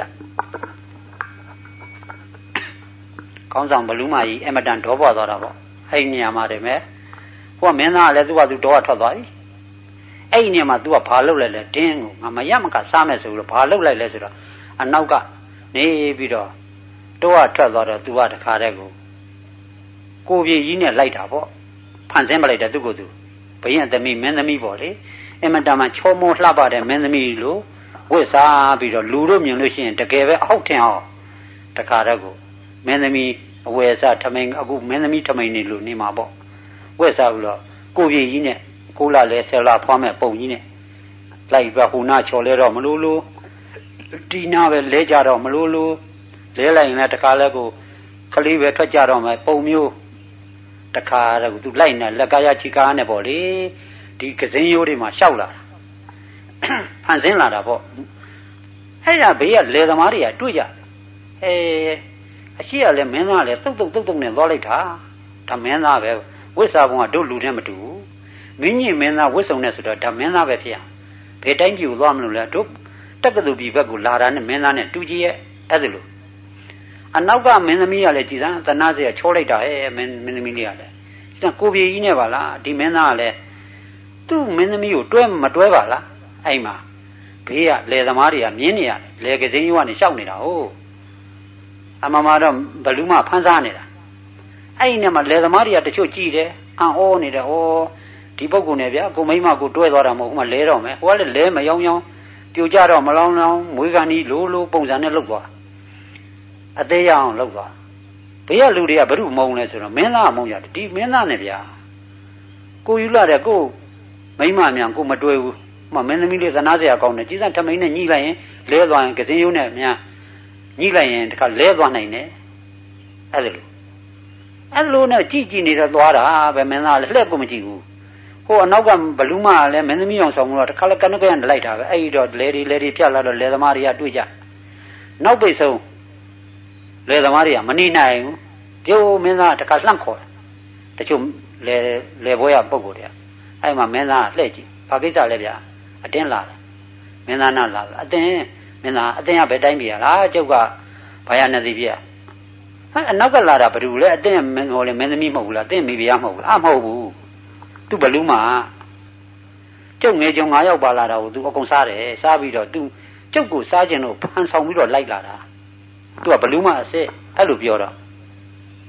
ခေါင်းဆောင်ဘလူးမကြီးအမတန်ဒေါပေါ်သွားတာပေါ့အဲ့ဒီနေရာမှာတည်းမဲ့ဟိုကမင်းသားကလည်းသူ့ကသူဒေါကထွက်သွားပြီအဲ့ဒီနေရာမှာ तू ကဘာလုပ်လိုက်လဲတင်းကိုငါမရမကစားမယ်ဆိုလို့ဘာလုပ်လိုက်လဲဆိုတော့အနောက်ကနေပြီးတော့တော့ထွက်သွားတော့ तू ကတခါတည်းကိုပြေကြီးနဲ့လိုက်တာပေါ့ဖန်ဆင်းမလိုက်တဲ့သူ့ကိုယ်သူဘယင်သမီးမင်းသမီးပေါ့လေအမတန်မှချောမောလှပတဲ့မင်းသမီးလို့ဝတ်စားပြီးတော့လူတို့မြင်လို့ရှိရင်တကယ်ပဲအောက်ထင်အောင်တခါတည်းကိုမင်းသမီးအဝယ်စားထမိန်အခုမင်းသမီးထမိန်နေလို့နေမှာပေါ့ဝတ်စားပြီးတော့ကိုပြေကြီးနဲ့ကိုလာလဲဆယ်လာဖွားမဲ့ပုံကြီးနဲ့လိုက်ပဲဟိုနာချော်လဲတော့မလို့လို့ဒီနာပဲလဲကြတော့မလို့လို့လဲလိုက်ရင်လည်းတခါလဲကိုခလေးပဲထွက်ကြတော့မယ်ပုံမျိုးတခါတော့သူလိုက်နေလက်ကရချီကားနဲ့ပေါ့လေဒီကစင်းရိုးတွေမှာရှောက်လာဖန်ဆင်းလာတာပေါ့အဲ့ဒါဘေးကလေသမားတွေကတွေ့ကြအရှိရလဲမင်းသားလဲတုတ်နဲ့သွားလိုက်တာဒါမင်းသားပဲဝိစာဘုံကတို့လူနဲ့မတူဘူးမင်းကြီးမင်းသားဝတ်စုံနဲ့ဆိုတော့ဒါမင်းသားပဲဖြစ်ရဘယ်တိုင်းပြည်ကိုသွားမလို့လဲတို့တက္ကသိုလ်ပြည်ဘက်ကိုလာတာနဲ့မင်းသားနဲ့တူကြီးရဲ့အဲ့ဒါလို့အနောက်ကမင်းသမီးကလည်းကြည်စမ်းသနာစရာချောလိုက်တာမင်းသမီးလေးကလည်းကိုပြေကြီးနဲ့ပါလားဒီမင်းသားကလည်းသူ့မင်းသမီးကိုတွဲမတွဲပါလားအဲ့မှာဘေးကလေသမားတွေကမြင်းနေရတယ်လေကစင်းရိုးကနေရှောက်နေတာဟုတ်အမမတော့ဘလူးမဖန်းစားနေတာအဲ့ဒီနဲ့မှလေသမားတွေကတချို့ကြည်တယ်အံ့ဩနေတယ်ဒီပုဂ္ဂိုလ်နဲ့ဗျာကိုမိမကိုတွဲသွားတာမဟုတ်ဘူးမှလဲတော့မယ်ဟိုကလည်းလဲမယောင်းပြိုကြတော့မလောင်းမွေးကန်ဒီလိုပုံစံနဲ့လှုပ်သွားအသေးရအောင်လှုပ်သွားဘေးကလူတွေကဘုရုမုံလဲဆိုတော့မင်းသားမုံရတယ်ဒီမင်းသားနဲ့ဗျာကိုယူလာတဲ့ကိုမိမမြန်ကိုမတွဲဘူးမှမင်းသမီးလေးသနာစရာကောင်းတယ်ကြီးစံထမိန်နဲ့ညှိလိုက်ရင်လဲသွားရင်ကစင်းရုံးနဲ့မြန်ညှိလိုက်ရင်တခါလဲသွားနိုင်တယ်အဲ့လိုနဲ့ကြည်နေတော့သွားတာပဲမင်းသားလည်းလှည့်ကိုမကြည့်ဘူးဟိုအနောက်ကဘလူးမလည်းမင်းသမီးအောင်ဆောင်လို့တခါလည်းကနုကရန်လိုက်တာပဲအဲ့ဒီတော့လေဒီဖြတ်လာတော့လေသမားတွေကတွေ့ကြနောက်ပိတ်ဆုံးလေသမားတွေကမနေနိုင်ဘူးကျိုးမင်းသားတခါလှန့်ခေါ်တချို့လေဘွဲရပုံကိုတည်းအဲ့မှာမင်းသားလှည့်ကြည့်ဘာကိစ္စလဲဗျာအတင်းလာတယ်မင်းသားနာလာအတင်းမင်းသားအတင်းကဘယ်တိုင်းပြရလားကျုပ်ကဘာရနေသည်ပြအနောက်ကလာတာဘယ်သူလဲအတင်းမင်းဟောလေမင်းသမီးမဟုတ်ဘူးလားအတင်းမိဖုရားမဟုတ်ဘူးလားမဟုတ်ဘူးသူဘလူးမှာကျုပ်ငယ်ချောင်း9ယောက်ပါလာတာကိုသူအကုန်စားတယ်စားပြီးတော့သူကျုပ်ကိုစားခြင်းလို့ဖန်ဆောင်ပြီးတော့လိုက်လာတာသူကဘလူးမှာအစ်စ်အဲ့လိုပြောတော့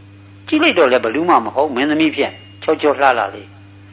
ကြည့်လိုက်တော့လည်းဘလူးမှမဟုတ်မင်းသမီးဖြင့်ချောချောလှလှလေး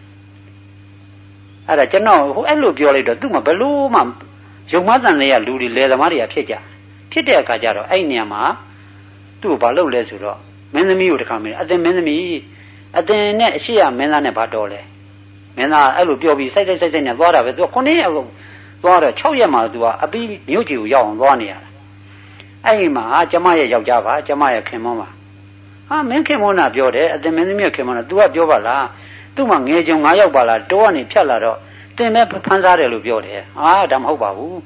အဲ့ဒါကျွန်တော်ဟိုအဲ့လိုပြောလိုက်တော့သူ့မှာဘလို့မှယုံမတန်တဲ့လူတွေလေသမားတွေကဖြစ်ကြဖြစ်တဲ့အခါကျတော့အဲ့နေရာမှာသူ့ကိုဘာလုပ်လဲဆိုတော့မင်းသမီးကိုတခါမင်းအတင်မင်းသမီးအတင်နဲ့အရှိရမင်းသားနဲ့ဘာတော်လဲမင်းသားအဲ့လိုပြောပြီးစိုက်နဲ့သွားတာပဲသူက9ရက်သွားတော့6ရက်မှာသူကအပြီးမြို့ကြီးကိုရောက်အောင်သွားနေရတာအဲ့ဒီမှာကျမရဲ့ယောက်ျားပါကျမရဲ့ခင်မွန်းပါဟာမင်းခင်မွန်းကပြောတယ်အတင်မင်းသမီးခင်မွန်းက तू ကပြောပါလားသူ့မှာငယ်ကြုံ9ယောက်ပါလားတောကနေဖြတ်လာတော့တင်မဲ့ဖမ်းစားတယ်လို့ပြောတယ်ဟာဒါမဟုတ်ပါဘူး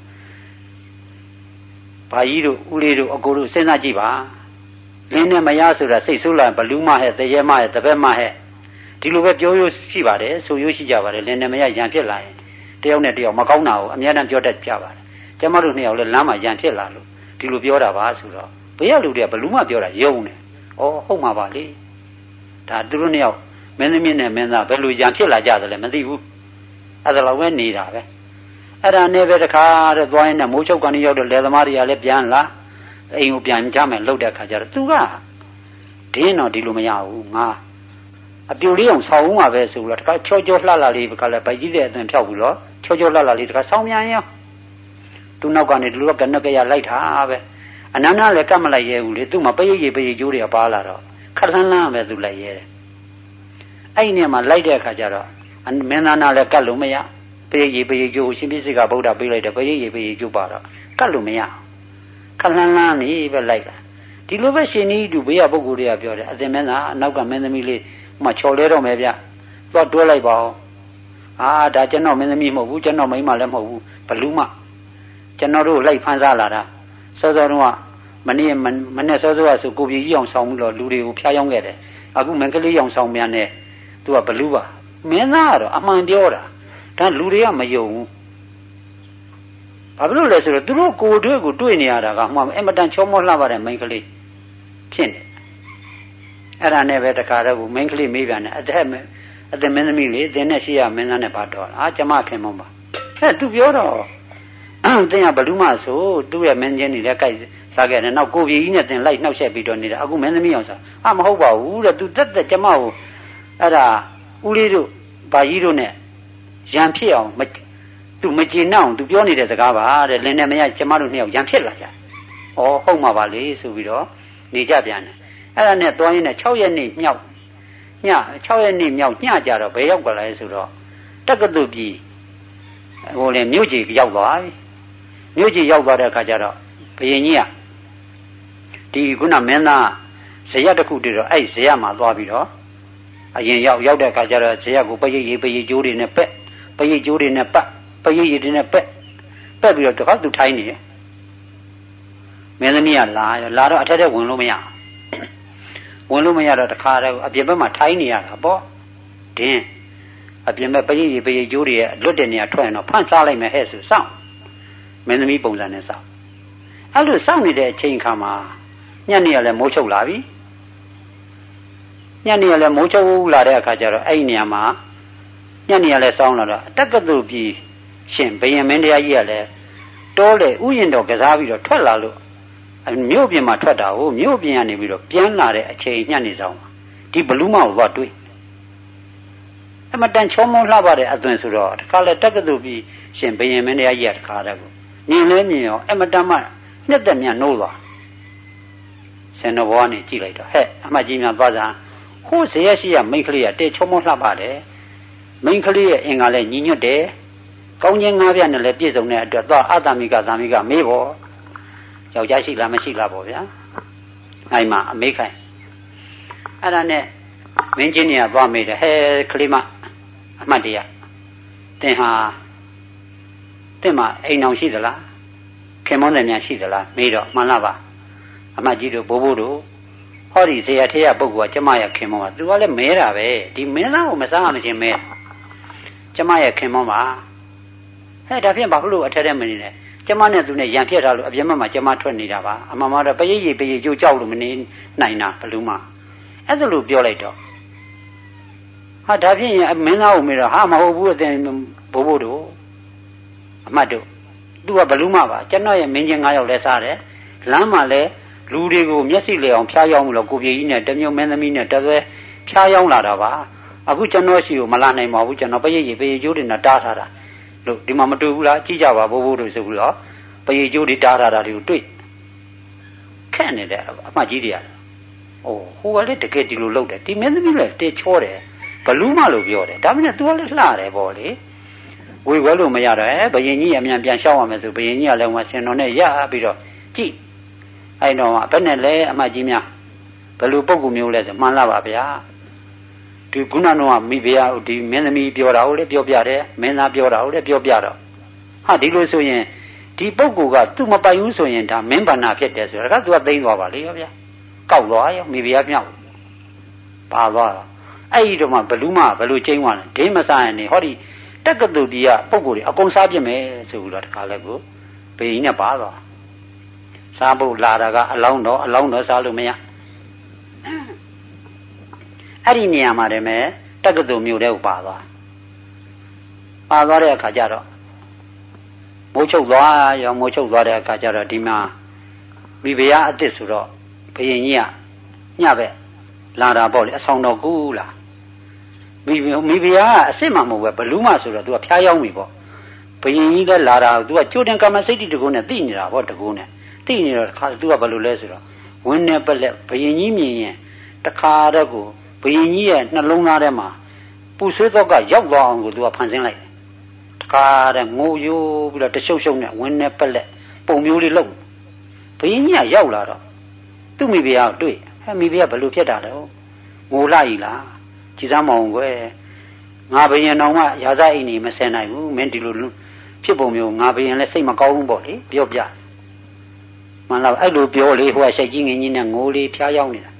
ဘာကြီးတို့ဦးလေးတို့အကိုတို့စဉ်းစားကြည့်ပါလင်းနဲ့မရဆိုတာစိတ်ဆိုးလာဘလူးမဟဲ့တရေမဟဲ့တပည့်မဟဲ့ဒီလိုပဲပြောရိုးရှိပါတယ်ဆိုရိုးရှိကြပါတယ်လင်းနဲ့မရရံဖြစ်လာရင်တယောက်နဲ့တယောက်မကောင်းတာကိုအများတန်းပြောတတ်ကြပါတယ်ကျမတို့နှစ်ယောက်လည်းလမ်းမှာရံဖြစ်လာလို့ဒီလိုပြောတာပါဆိုတော့ဘေးကလူတွေကဘလူးမပြောတာယုံတယ်ဩဟုတ်မှာပါလေဒါသူတို့နှစ်ယောက်မင်းသမီးနဲ့မင်းသားဘယ်လိုရံဖြစ်လာကြသလဲမသိဘူးအဲ့ဒါလောက်ပဲနေတာပဲအဲ့ဒါနဲ့ပဲတခါတော့သွားရင်မိုးချုပ်ကနေရောက်တော့လယ်သမားတွေကလည်းပြန်လာအိမ်ကိုပြန်ကြမယ်လှုပ်တဲ့ခါကျတော့သူကဒင်းတော့ဒီလိုမရဘူးငါအပြူလေးအောင်ဆောင်းဦးမှာပဲဆိုတော့တခါချောချောလှလှလေးကလည်းဗိုက်ကြီးတဲ့အသွင်ဖြောက်ပြီးတော့ချောချောလှလှလေးတခါဆောင်းပြန်ရောသူနောက်ကနေဒီလိုကနက်ကရလိုက်တာပဲအနန္တလည်းကတ်မလိုက်ရဲဘူးလေသူ့မှာပရိပ်ကျိုးတွေကပါလာတော့ခက်လန်းလန်းပဲသူလိုက်ရဲတယ်အဲ့ဒီနေရာမှာလိုက်တဲ့အခါကျတော့မင်းသားနာလည်းကတ်လို့မရပရိပ်ကျိုးရှင်ပြည့်စိကဗုဒ္ဓပေးလိုက်တယ်ပရိပ်ကျိုးပါတော့ကတ်လို့မရခက်လန်းလန်းနေပဲလိုက်တာဒီလိုပဲရှင်ကြီးတူဘေးကပုဂ္ဂိုလ်တွေကပြောတယ်အသင်မင်းသားအနောက်ကမင်းသမီးလေးမှချော်လဲတော့မယ်ဗျသွားတွဲလိုက်ပါဦးဒါကျွန်တော်မင်းသမီးမဟုတ်ဘူးကျွန်တော်မိန်းမလည်းမဟုတ်ဘူးဘလူးမကျွန်တော်တို့လိုက်ဖမ်းစားလာတာစောစောတုန်းကမနေ့စောစောကဆိုကိုပြည်ကြီးအောင်ဆောင်ပြီးတော့လူတွေကိုဖျားယောင်းခဲ့တယ်အခုမင်္ဂလိအောင်ဆောင်ပြန်တယ်သူကဘလူးပါမင်းသားကတော့အမှန်ပြောတာဒါလူတွေကမယုံဘူးဘာဖြစ်လို့လဲဆိုတော့သူတို့ကိုယ်တွေ့နေရတာကမှအင်မတန်ချောမောလှပတဲ့မင်္ဂလိဖြစ်နေအဲ့ဒါနဲ့ပဲတခါတော့မင်္ဂလိမေးပြန်တယ်အသက်မင်းသမီးလေးသင်နဲ့ရှိရမင်းသားနဲ့ဘာတော်ကျမခင်မပါသူပြောတော့တင်ရဘလူးမဆိုသူ့ရဲ့မင်းချင်းတွေလည်းကြိုက်စားခဲ့တယ်နောက်ကိုပြည်ကြီးနဲ့တင်လိုက်နှောက်ရက်ပြီးတော့နေတာအခုမင်းသမီးအောင်စားမဟုတ်ပါဘူးတဲ့သူတက်ကျမကိုအဲ့ဒါဦးလေးတို့ဘာကြီးတို့နဲ့ရံဖြစ်အောင်သူမကျေနပ်အောင်သူပြောနေတဲ့စကားပါတဲ့လင်းနဲ့မရကျမတို့နှစ်ယောက်ရံဖြစ်လာကြဟုတ်မှာပါလေဆိုပြီးတော့နေကြပြန်တယ်အဲ့ဒါနဲ့သွားရင်းနဲ့6ရက်နေ့မြောက်6ရက်နေ့မြောက်ညကြတော့ဘယ်ရောက်ကြလဲဆိုတော့တက္ကသိုလ်ပြည်ဟိုလေမြို့ကြီးရောက်သွားပြီမြို့ကြီးရောက်သွားတဲ့အခါကျတော့ဘုရင်ကြီးကဒီခုနမင်းသားဇယတစ်ခုတည်းတော့အဲ့ဇယမှာသွားပြီးတော့အရင်ရောက်တဲ့အခါကျတော့ဇယကိုပရိပ်ကျိုးတွေနဲ့ပက်ပရိပ်ကျိုးတွေနဲ့ပတ်ပရိပ်တွေနဲ့ပက်ပြီးတော့တခါသူထိုင်းနေတယ်မင်းသမီးကလာတော့အထက်ထက်ဝင်လို့မရတော့တခါတော့အပြင်ဘက်မှာထိုင်းနေရတာပေါ့ဒင်းအပြင်ဘက်ပရိပ်ကျိုးတွေရဲ့လွတ်တဲ့နေရာထွက်ရင်တော့ဖန့်စားလိုက်မယ်ဟဲ့ဆိုစောင့်မင်းသမီးပုံစံနဲ့စောင့်အဲ့လိုစောင့်နေတဲ့အချိန်ခါမှာညနေကလည်းမိုးချုပ်လာပြီညနေကလည်းမိုးချုပ်လာတဲ့အခါကျတော့အဲ့ဒီနေရာမှာညနေကလည်းစောင်းလာတော့တက္ကသိုလ်ပြည်ရှင်ဘယင်မင်းတရားကြီးကလည်းတောလေဥယျာဉ်တော်ကစားပြီးတော့ထွက်လာလို့မြို့ပြင်မှာထွက်တာကိုမြို့ပြင်ကနေပြီးတော့ပြန်လာတဲ့အချိန်ညနေဆောင်ဒီဘလူးမကိုသွားတွေ့အမတန်ချောမောလှပတဲ့အသွင်ဆိုတော့တခါလေတက္ကသိုလ်ပြည်ရှင်ဘယင်မင်းတရားကြီးကတခါတည်းကိုမြင်ရောအမတန်မှနှစ်သက်မြတ်နိုးသွားဆင်တော်ဘောကနေကြည့်လိုက်တော့ဟဲ့အမကြီးများသွားစားဟိုးဇေယျရှိရမိန်းကလေးကတဲချောမောလှပတယ်မိန်းကလေးရဲ့အင်္ဂါလည်းညီညွတ်တယ်ကောင်းခြင်း၅ပြားနဲ့လည်းပြည့်စုံတဲ့အတွက်သွားအတ္တမိကသာမိကမေးဖို့ယောက်ျားရှိလားမရှိလားပေါ့ဗျာအဲ့မှာအမေးခိုင်းအဲ့ဒါနဲ့မင်းချင်းကြီးကသွားမေးတယ်ဟဲကလေးမအမှတ်တရတင်မှာအိမ်အောင်ရှိသလားခင်မွန်းတယ်များရှိသလားမေးတော့မှန်လားပါအမှတ်ကြီးတို့ဘိုးဘိုးတို့ဟောဒီဇေယျထေရပုဂ္ဂိုလ်ကကျမရဲ့ခင်မွန်းပါသူကလည်းမဲတာပဲဒီမင်းသားကိုမစားမချင်းမဲကျမရဲ့ခင်မွန်းပါဟဲ့ဒါဖြင့်ဘာလို့အထက်ထဲမနေနဲ့ကျမနဲ့သူနဲ့ရံပြက်ထားလို့အပြင်ဘက်မှာကျမထွက်နေတာပါအမှန်မှာတော့ပရိပ်ကျိုးကြောက်လို့မနေနိုင်တာဘလူးမအဲ့ဒါလို့ပြောလိုက်တော့ဒါဖြင့်မင်းသားကိုမေးတော့မဟုတ်ဘူးအတင်ဘိုးဘိုးတို့အမှတ်တို့သူကဘလူးမပါကျွန်တော်ရဲ့မင်းချင်း9ယောက်လဲစားတယ်လမ်းမှာလဲလူတွေကိုမျက်စိလေအောင်ဖျားယောင်းလို့ကိုပြေကြီးနဲ့တမျိုးမင်းသမီးနဲ့တသွဲဖျားယောင်းလာတာပါအခုကျွန်တော်ရှိကိုမလာနိုင်ပါဘူးကျွန်တော်ပရိတ်ကျိုးတွေနဲ့တားထားတာလို့ဒီမှာမတွေ့ဘူးလားကြည့်ကြပါဘိုးဘိုးတို့ဆိုပြီးတော့ပရိတ်ကျိုးတွေတားထားတာတွေကိုတွေ့ခက်နေတယ်အမှကြီးတွေရတယ်ဟိုကလည်းတကယ်ဒီလိုလုပ်တယ်ဒီမင်းသမီးလည်းတေချောတယ်ဘလူးမလို့ပြောတယ်ဒါပေမဲ့ तू ကလည်းလှတယ်ပေါ့လေဝေခွဲလို့မရတော့ဘယင်ကြီးအမြန်ပြန်ရှောက်ရမယ်ဆိုဘယင်ကြီးကလည်းဟိုဆင်တော်နဲ့ရပြီးတော့ကြည့်အဲ့တော့ဘယ်နဲ့လဲအမှကြီးများဘလူပုဂ္ဂိုလ်မျိုးလဲဆိုမှန်လားပါဗျာဒီခုနကတော့မိဖုရားဒီမင်းသမီးပြောတာကိုလည်းပြောပြတယ်မင်းသားပြောတာကိုလည်းပြောပြတော့ဟာဒီလိုဆိုရင်ဒီပုဂ္ဂိုလ်က तू မပိုင်ဘူးဆိုရင်ဒါမင်းဗန္နာဖြစ်တယ်ဆိုတော့က तू ကသိမ်းသွားပါလေရောဗျာကောက်သွားရောမိဖုရားမြောက်ပါသွားတော့အဲ့ဒီတော့မှဘလူးမဘလူချင်းသွားတယ်ဒိမစားရင်နေဟောဒီတက္ကသိုလ်ဒီကပုဂ္ဂိုလ်တွေအကုန်စားပြစ်မယ်ဆိုပြီးတော့တခါလဲကိုဘေးကြီးနဲ့ပါသွားစားဖို့လာတာကအလောင်းတော့စားလို့မရအဲ့ဒီနေရာမှာတည်းမဲ့တက္ကသိုလ်မြို့တဲ့ကိုပါသွားတဲ့အခါကျတော့မိုးချုပ်သွားတဲ့အခါကျတော့ဒီမှာမိဖုရားအစ်စ်ဆိုတော့ဘုရင်ကြီးကညဘက်လာတာပေါ့လေအဆောင်တော်ကူလာမိဖုရားကအစ်စ်မှမဟုတ်ပဲဘလူးမဆိုတော့ तू ကဖျားယောင်းပြီပေါ့ဘုရင်ကြီးကလာတာ तू ကကြိုတင်ကမ္မစိတ်တကုနဲ့သိနေတာပေါ့တကုနဲ့သိနေတော့ခါ तू ကဘယ်လိုလဲဆိုတော့ဝင်းနဲ့ပလက်ဘုရင်ကြီးမြင်ရင်တခါတော့ကိုဘုရင်ကြီးရဲ့နှလုံးသားထဲမှာပူဆွေးတော့ကရောက်သွားအောင်ကို तू ကဖန်ဆင်းလိုက်တယ်တခါတဲ့ငိုယိုးပြီးတော့တရှုပ်ရှုပ်နဲ့ဝင်းနဲ့ပလက်ပုံမျိုးလေးလုပ်ဘုရင်ကြီးကရောက်လာတော့သူ့မိဖုရားကိုတွေ့မိဖုရားဘယ်လိုဖြစ်တာလဲငိုလိုက်လားကြည်စမ်းမအောင်ကွယ်ငါဘယင်တော်မှရာဇအိမ်နေမဆင်နိုင်ဘူးမင်းဒီလိုဖြစ်ပုံမျိုးငါဘယင်လည်းစိတ်မကောင်းဘူးပေါ့လေပြောပြမှန်လားအဲ့လိုပြောလေဟိုကရှိတ်ကြီးငင်းကြီးနဲ့ငိုလေးဖျားရောက်နေတာ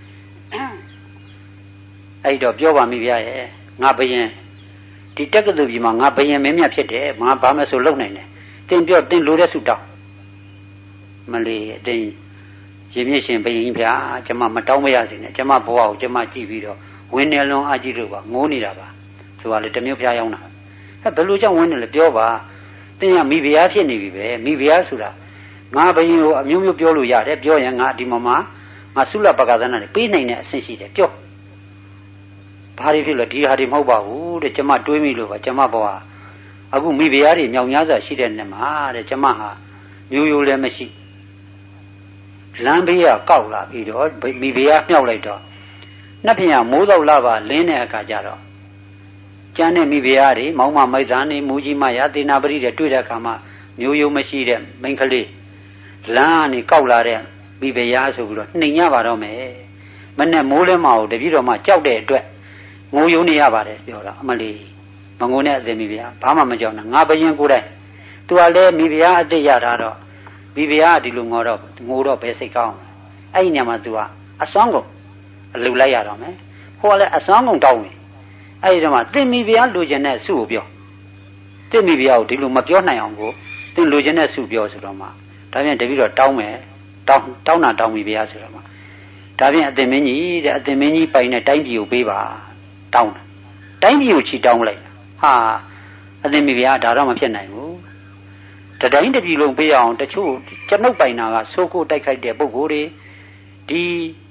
အဲ့တော့ပြောပါမိဗျာရဲ့ငါဘယင်ဒီတက္ကသိုလ်ကြီးမှာငါဘယင်မင်းမြတ်ဖြစ်တယ်ငါဘာမှဆိုလုပ်နိုင်တယ်တင်ပြောတင်လို့တဲ့ဆုတောင်းမလေးအတင်းရေမြင့်ရှင်ဘယင်ကြီးဗျာကျမမတောင်းမရစေနဲ့ကျမဘဝကိုကျမကြည့်ပြီးတော့ဝင်းနေလုံးအကြည့်လို့ပါငိုးနေတာပါဆိုပါလေတမျိုးဖျားရောက်တာဘယ်လိုကြောင့်ဝင်းနေလဲပြောပါတင်းကမိဖုရားဖြစ်နေပြီပဲမိဖုရားဆိုတာငါဘယင်ကိုအမျိုးမျိုးပြောလို့ရတယ်ပြောရင်ငါဒီမှာငါဆုလပကသနာနဲ့ပေးနိုင်တဲ့အဆင့်ရှိတယ်ပြောဘာတွေဖြစ်လို့ဒီဟာတွေမဟုတ်ပါဘူးတဲ့ကျမတွေးမိလို့ပါကျမဘဝအခုမိဖုရားတွေမြောင်များစွာရှိတဲ့နေ့မှာတဲ့ကျမဟာမျိုးရိုးလည်းမရှိလမ်းဘေးကကောက်လာပြီးတော့မိဖုရားမြောက်လိုက်တော့နှစ်ဖြင့်မိုးတော့လာပါလင်းတဲ့အခါကျတော့ကျန်တဲ့မိဖုရားတွေမောင်မမိုက်သားနေမူကြီးမရသေနာပရိတဲ့တွေ့တဲ့အခါမှာမျိုးရိုးမရှိတဲ့မိန်းကလေးလမ်းကနေကောက်လာတဲ့မိဖုရားဆိုပြီးတော့နှိမ်ရပါတော့မယ်မနဲ့မိုးလဲမအောင်တပြည့်တော်မှကြောက်တဲ့အတွက်ငိုယုံနေရပါတယ်ပြောတာအမလီမငိုနဲ့အသိမိဖုရားဘာမှမကြောက်နဲ့ငါဘယင်ကိုယ်တိုင်သူကလည်းမိဖုရားအသိရတာတော့မိဖုရားဒီလိုငိုတော့ဘယ်စိတ်ကောင်းအဲ့ဒီညမှာသူကအစွမ်းကုန်အလုပ်လိုက်ရတော့မယ်ဟိုကလည်းအစွမ်းကုန်တောင်းတယ်အဲ့ဒီတော့မှသင်မိဖုရားလူကျင်တဲ့စုကိုပြောသင်မိဖုရားကိုဒီလိုမပြောနိုင်အောင်ကိုသင်လူကျင်တဲ့စုပြောဆိုတော့မှဒါပြန်တပည့်တော့တောင်းမယ်တောင်းမိဖုရားဆိုတော့မှဒါပြန်အသင်မင်းကြီးတဲ့အသင်မင်းကြီးပိုင်တဲ့တိုင်းပြည်ကိုပေးပါတောင်းတိုင်းပြည်ကိုချီတောင်းလိုက်ဟာအသင်မိဖုရားဒါတော့မဖြစ်နိုင်ဘူးတတိုင်းတပြည်လုံးပေးအောင်တချို့ကျွန်ုပ်ပိုင်နာကဆိုးကိုတိုက်ခိုက်တဲ့ပုဂ္ဂိုလ်တွေဒီ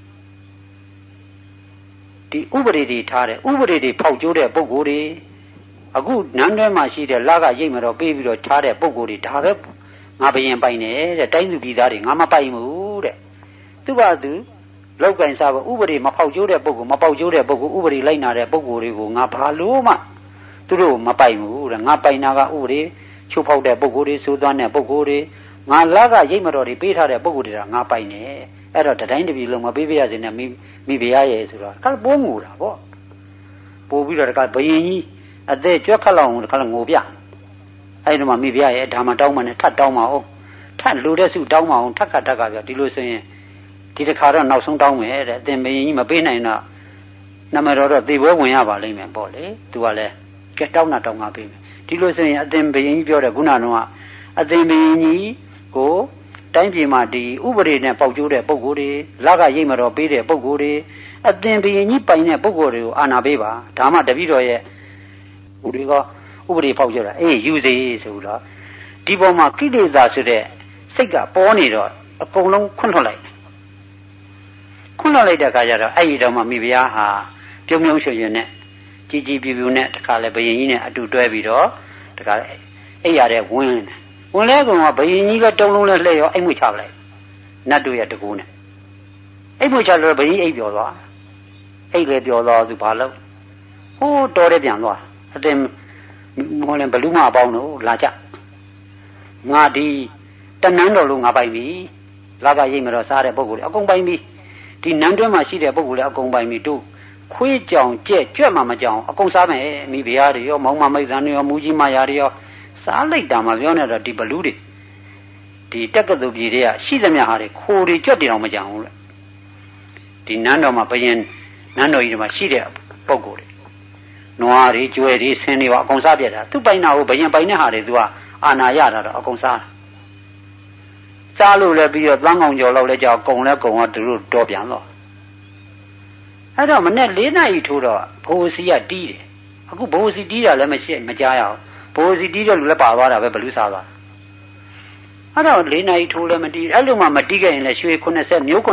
ဥပဒေတွေထားတဲ့ဥပဒေတွေဖောက်ကျိုးတဲ့ပုဂ္ဂိုလ်တွေအခုနန်းတွဲမှာရှိတဲ့လကရိတ်မတော့ပေးပြီးတော့ထားတဲ့ပုဂ္ဂိုလ်တွေဒါပဲငါဘယင်ပိုင်နေတဲ့တိုင်းသူပြည်သားတွေငါမပိုင်ဘူးတဲ့သူ့ဘာသူလောက်ကင်စားဖို့ဥပဒေမဖောက်ကျိုးတဲ့ပုဂ္ဂိုလ်မပေါက်ကျိုးတဲ့ပုဂ္ဂိုလ်ဥပဒေလိုက်နာတဲ့ပုဂ္ဂိုလ်တွေကိုငါဘာလို့မှသူတို့မပိုင်ဘူးတဲ့ငါပိုင်နာကဥပဒေချိုးဖောက်တဲ့ပုဂ္ဂိုလ်တွေစိုးသွမ်းတဲ့ပုဂ္ဂိုလ်တွေငါလကရိတ်မတော်တွေပေးထားတဲ့ပုဂ္ဂိုလ်တွေကငါပိုင်နေအဲ့တော့တတိုင်းတပြည်လုံးမပေးပြရစေနဲ့မိဖုရားရဲ့ဆိုတော့ကပိုးငိုတာပေါ့ပို့ပြီးတော့တကဘယင်ကြီးအသက်ကြွက်ခတ်လောက်အောင်တကငိုပြအဲ့ဒီမှာမိဖုရားရဲ့ဒါမှတောင်းမှနဲ့ထပ်တောင်းမအောင်ထပ်လူတဲ့စုတောင်းမအောင်ထပ်ခါပြောဒီလိုဆိုရင်ဒီတစ်ခါတော့နောက်ဆုံးတောင်းမယ်တဲ့အသင်ဘယင်ကြီးမပေးနိုင်တော့နမတော်တော့သေပွဲဝင်ရပါလိမ့်မယ်ပေါ့လေသူကလည်းကဲတောင်းတာပေးမယ်ဒီလိုဆိုရင်အသင်ဘယင်ကြီးပြောတဲ့ခုနကအသင်ဘယင်ကြီးကိုတိုင်းပြည်မှာဒီဥပဒေနဲ့ပေါက်ကျိုးတဲ့ပုဂ္ဂိုလ်တွေလကရိတ်မတော်ပေးတဲ့ပုဂ္ဂိုလ်တွေအသင်ဘယင်ကြီးပိုင်တဲ့ပုဂ္ဂိုလ်တွေကိုအာဏာပေးပါဒါမှတပည့်တော်ရဲ့ဥပဒေပေါက်ကျိုးတာယူစေဆိုတော့ ဒီပေါ်မှာကိလေသာဆိုတဲ့စိတ်ကပေါ်နေတော့အကုန်လုံးခွန့်ထွက်လိုက်ဖွင့်လောက်လိုက်တဲ့အခါကျတော့အဲ့ဒီတော့မှမိဖုရားဟာပြုံးပြုံးရွှင်ရွှင်နဲ့ကြီးကြီးပြူပြူနဲ့တခါလဲဘယင်ကြီးနဲ့အတူတွဲပြီးတော့တခါအဲ့ရတဲ့ဝင်လဲကောင်ကဘယင်ကြီးကတုံးလုံးလဲလှည့်ရောအိမ်မွေချပလိုက်နတ်တို့ရဲ့တကူနဲ့အိမ်မွေချလို့ဘယင်အိပ်ပျော်သွားအိတ်လေပျော်သွားသူဘာလို့ဟိုးတော်တဲ့ပြန်သွားအတင်မော်လင်ဘလူးမအပေါင်းတို့လာကြငါဒီတနန်းတော်လို့ငါပိုင်ပြီလာကရိတ်မတော်စားတဲ့ပုဂ္ဂိုလ်တွေအကုန်ပိုင်ပြီဒီနန်းတွင်းမှာရှိတဲ့ပုဂ္ဂိုလ်တွေအကုန်ပိုင်ပြီတို့ခွေးကြောင်ကြက်ကြွက်မှမကြောင်အကုန်စားမယ်မိဖုရားတွေရောမောင်မမိတ်ဆန်တွေရောမူကြီးမယာတွေရောစားလိုက်တာမှပြောနေတော့ဒီဘလူးတွေဒီတက်ကတူပြည်တွေကရှိသမျှဟာတွေခိုးတွေကြွက်တွေတော့မကြောင်ဘူးလေဒီနန်းတော်မှာဘယင်နန်းတော်ကြီးတွေမှာရှိတဲ့ပုဂ္ဂိုလ်တွေနွားတွေကျွဲတွေဆင်းတွေပါအကုန်စားပြတ်တာသူပိုင်တာကိုဘယင်ပိုင်တဲ့ဟာတွေသူကအာနာရတာတော့အကုန်စားစားလို့လည်းပြီးတော့သန်းကောင်ကျော်လောက်လည်းကြောက်ကုံလည်းကုံကသူတို့တော်ပြန်တော့အဲ့တော့မနေ့၄နာရီထိုးတော့ဘိုးစီကတီးတယ်အခုဘိုးစီတီးတာလည်းမကြားရအောင်ဘိုးစီတီးတဲ့လူလည်းပါသွားတာပဲဘလူးစားသွားအဲ့တော့၄နာရီထိုးလည်းမတီးအဲ့လိုမှမတီးခဲ့ရင်လည်းရွှေ90မျိုး